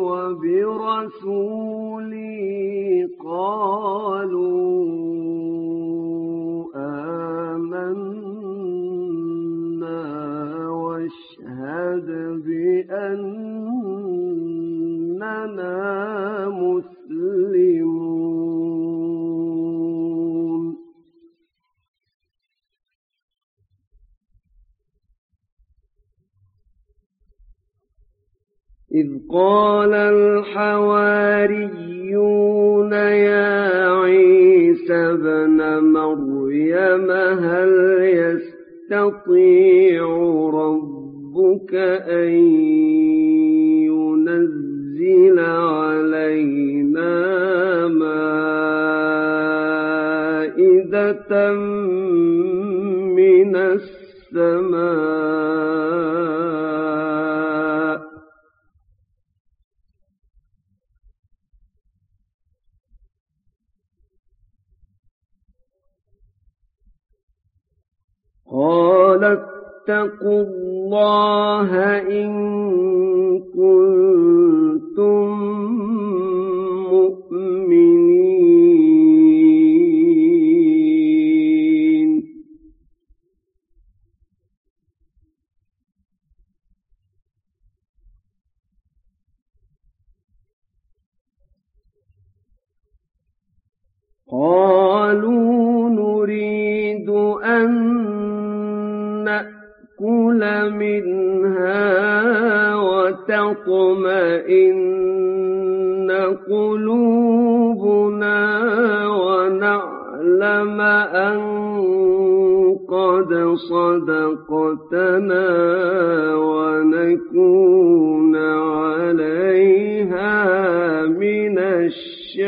وبرسولي قالوا آمنا واشهد بأننا مسلمون إذ قال الحواريون يا عيسى ابن مريم هل يستطيع ربك أن ينزل علينا مائدة من السماء قال اتقوا الله إن كنتم مؤمنين قالوا نريد أن نأكل منها وتطمئن قلوبنا ونعلم أن قد صدقتنا ونكون على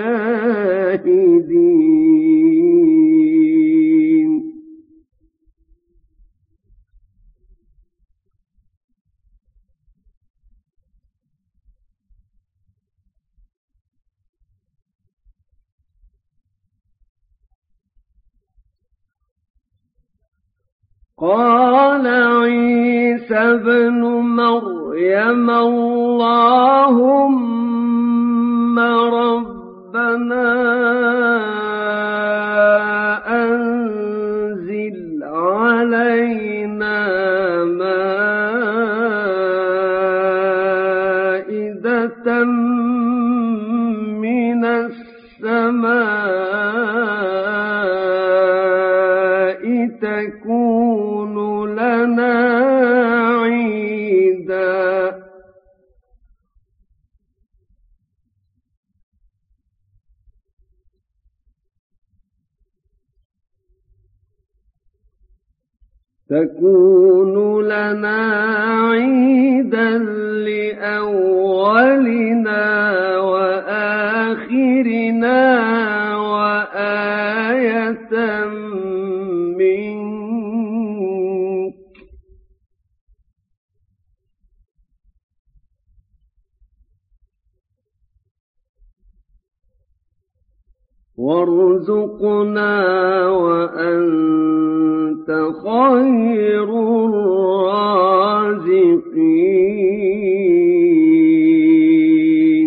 شاهدين قال عيسى ابن مريم اللهم ربنا أنزل علينا مائدة من السماء تكون لنا عيدا تكون لنا عيدا لأولنا وآخرنا وآية منك وارزقنا وأنت خير الرازقين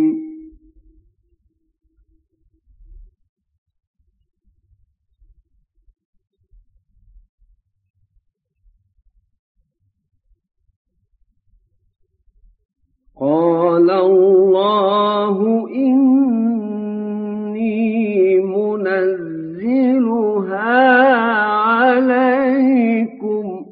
قال الله إني منزلها عليكم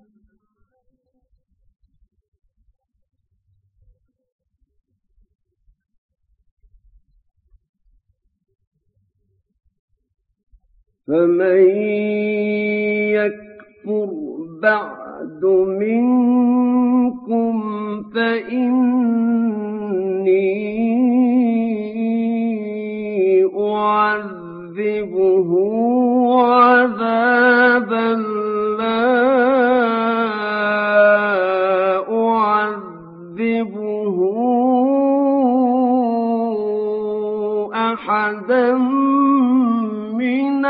فمن يكفر بعد منكم فإني أعذبه عذابا لا أعذبه أحدا من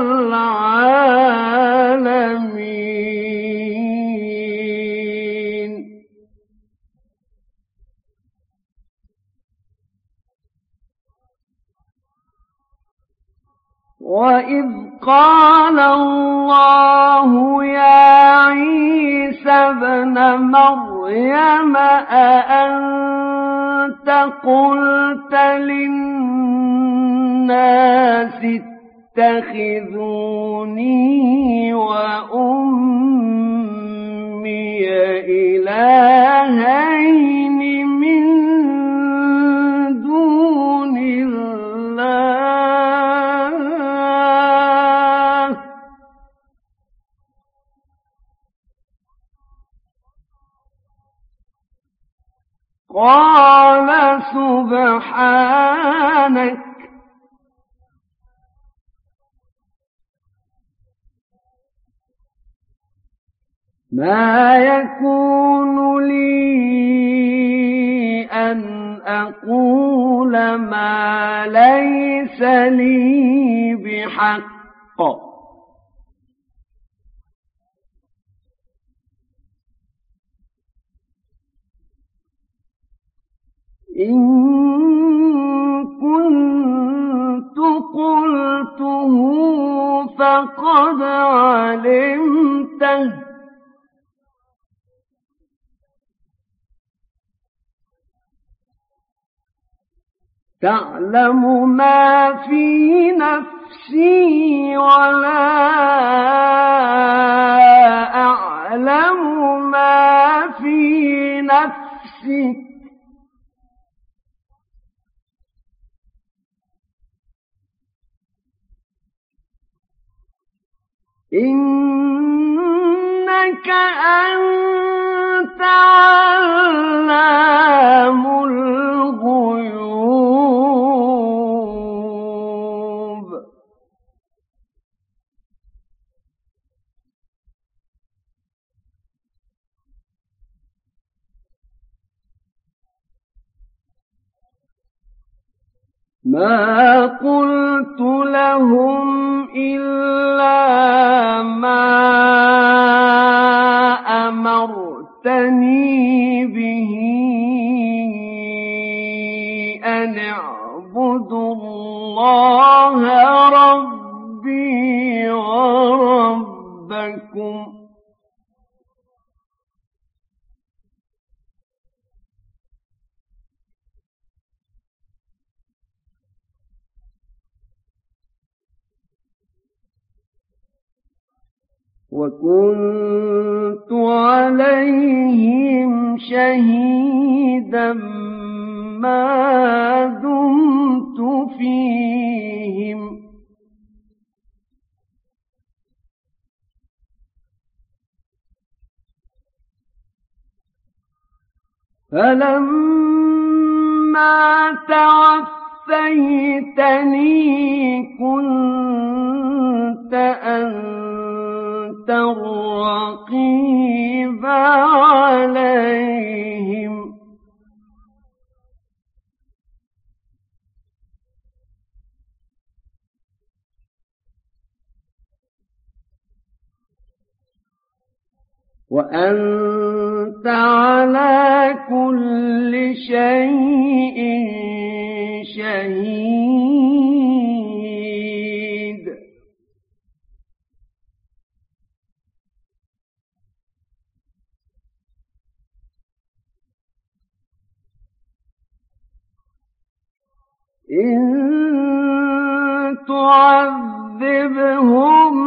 العالمين وإذ قال الله يا عيسى ابن مريم أأنت قلت للناس اتخذوني وأمي إلهين من دون الله قال سبحانك ما يكون لي أن أقول ما ليس لي بحق إن كنت قلته فقد علمته تعلم ما في نفسي ولا أعلم ما في نفسك إنك أنت علام الغيوب ما قلت لهم إلا ما أمرتني به أن اعبدوا الله ربي وربكم وكنت عليهم شهيدا ما دمت فيهم فلما توفيتني كنت أنت الرقيب عليهم وأنت على كل شيء شهيد إن تعذبهم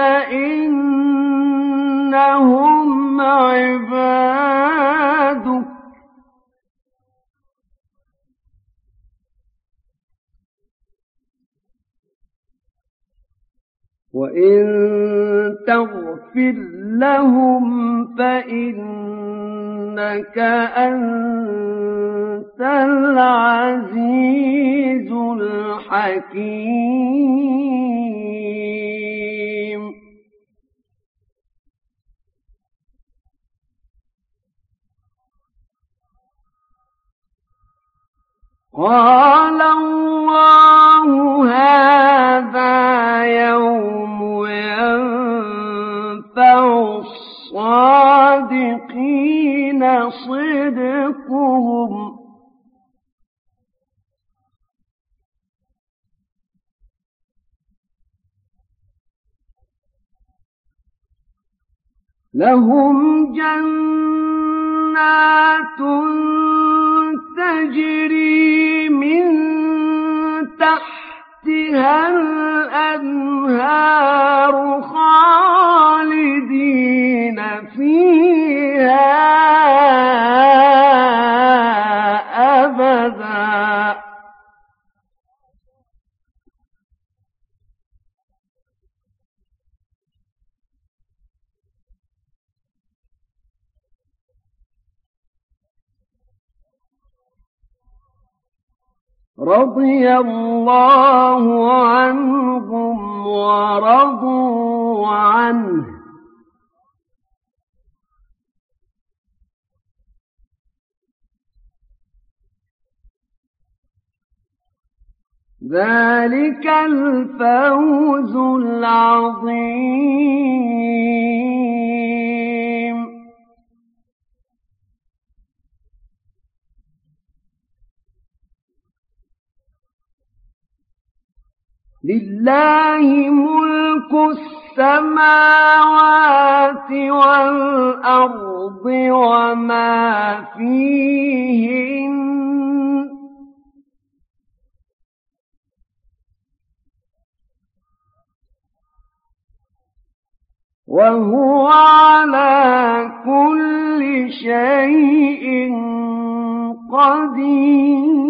فإنهم عبادك وإن تغفر لهم فإنك أنت العزيز الحكيم قال الله هذا يوم ينفع الصادقين صدقهم لهم جنات تجري من تحتها الأنهار خالدين فيها أبدا رضي الله عنهم ورضوا عنه ذلك الفوز العظيم لله ملك السماوات والأرض وما فيهن وهو على كل شيء قدير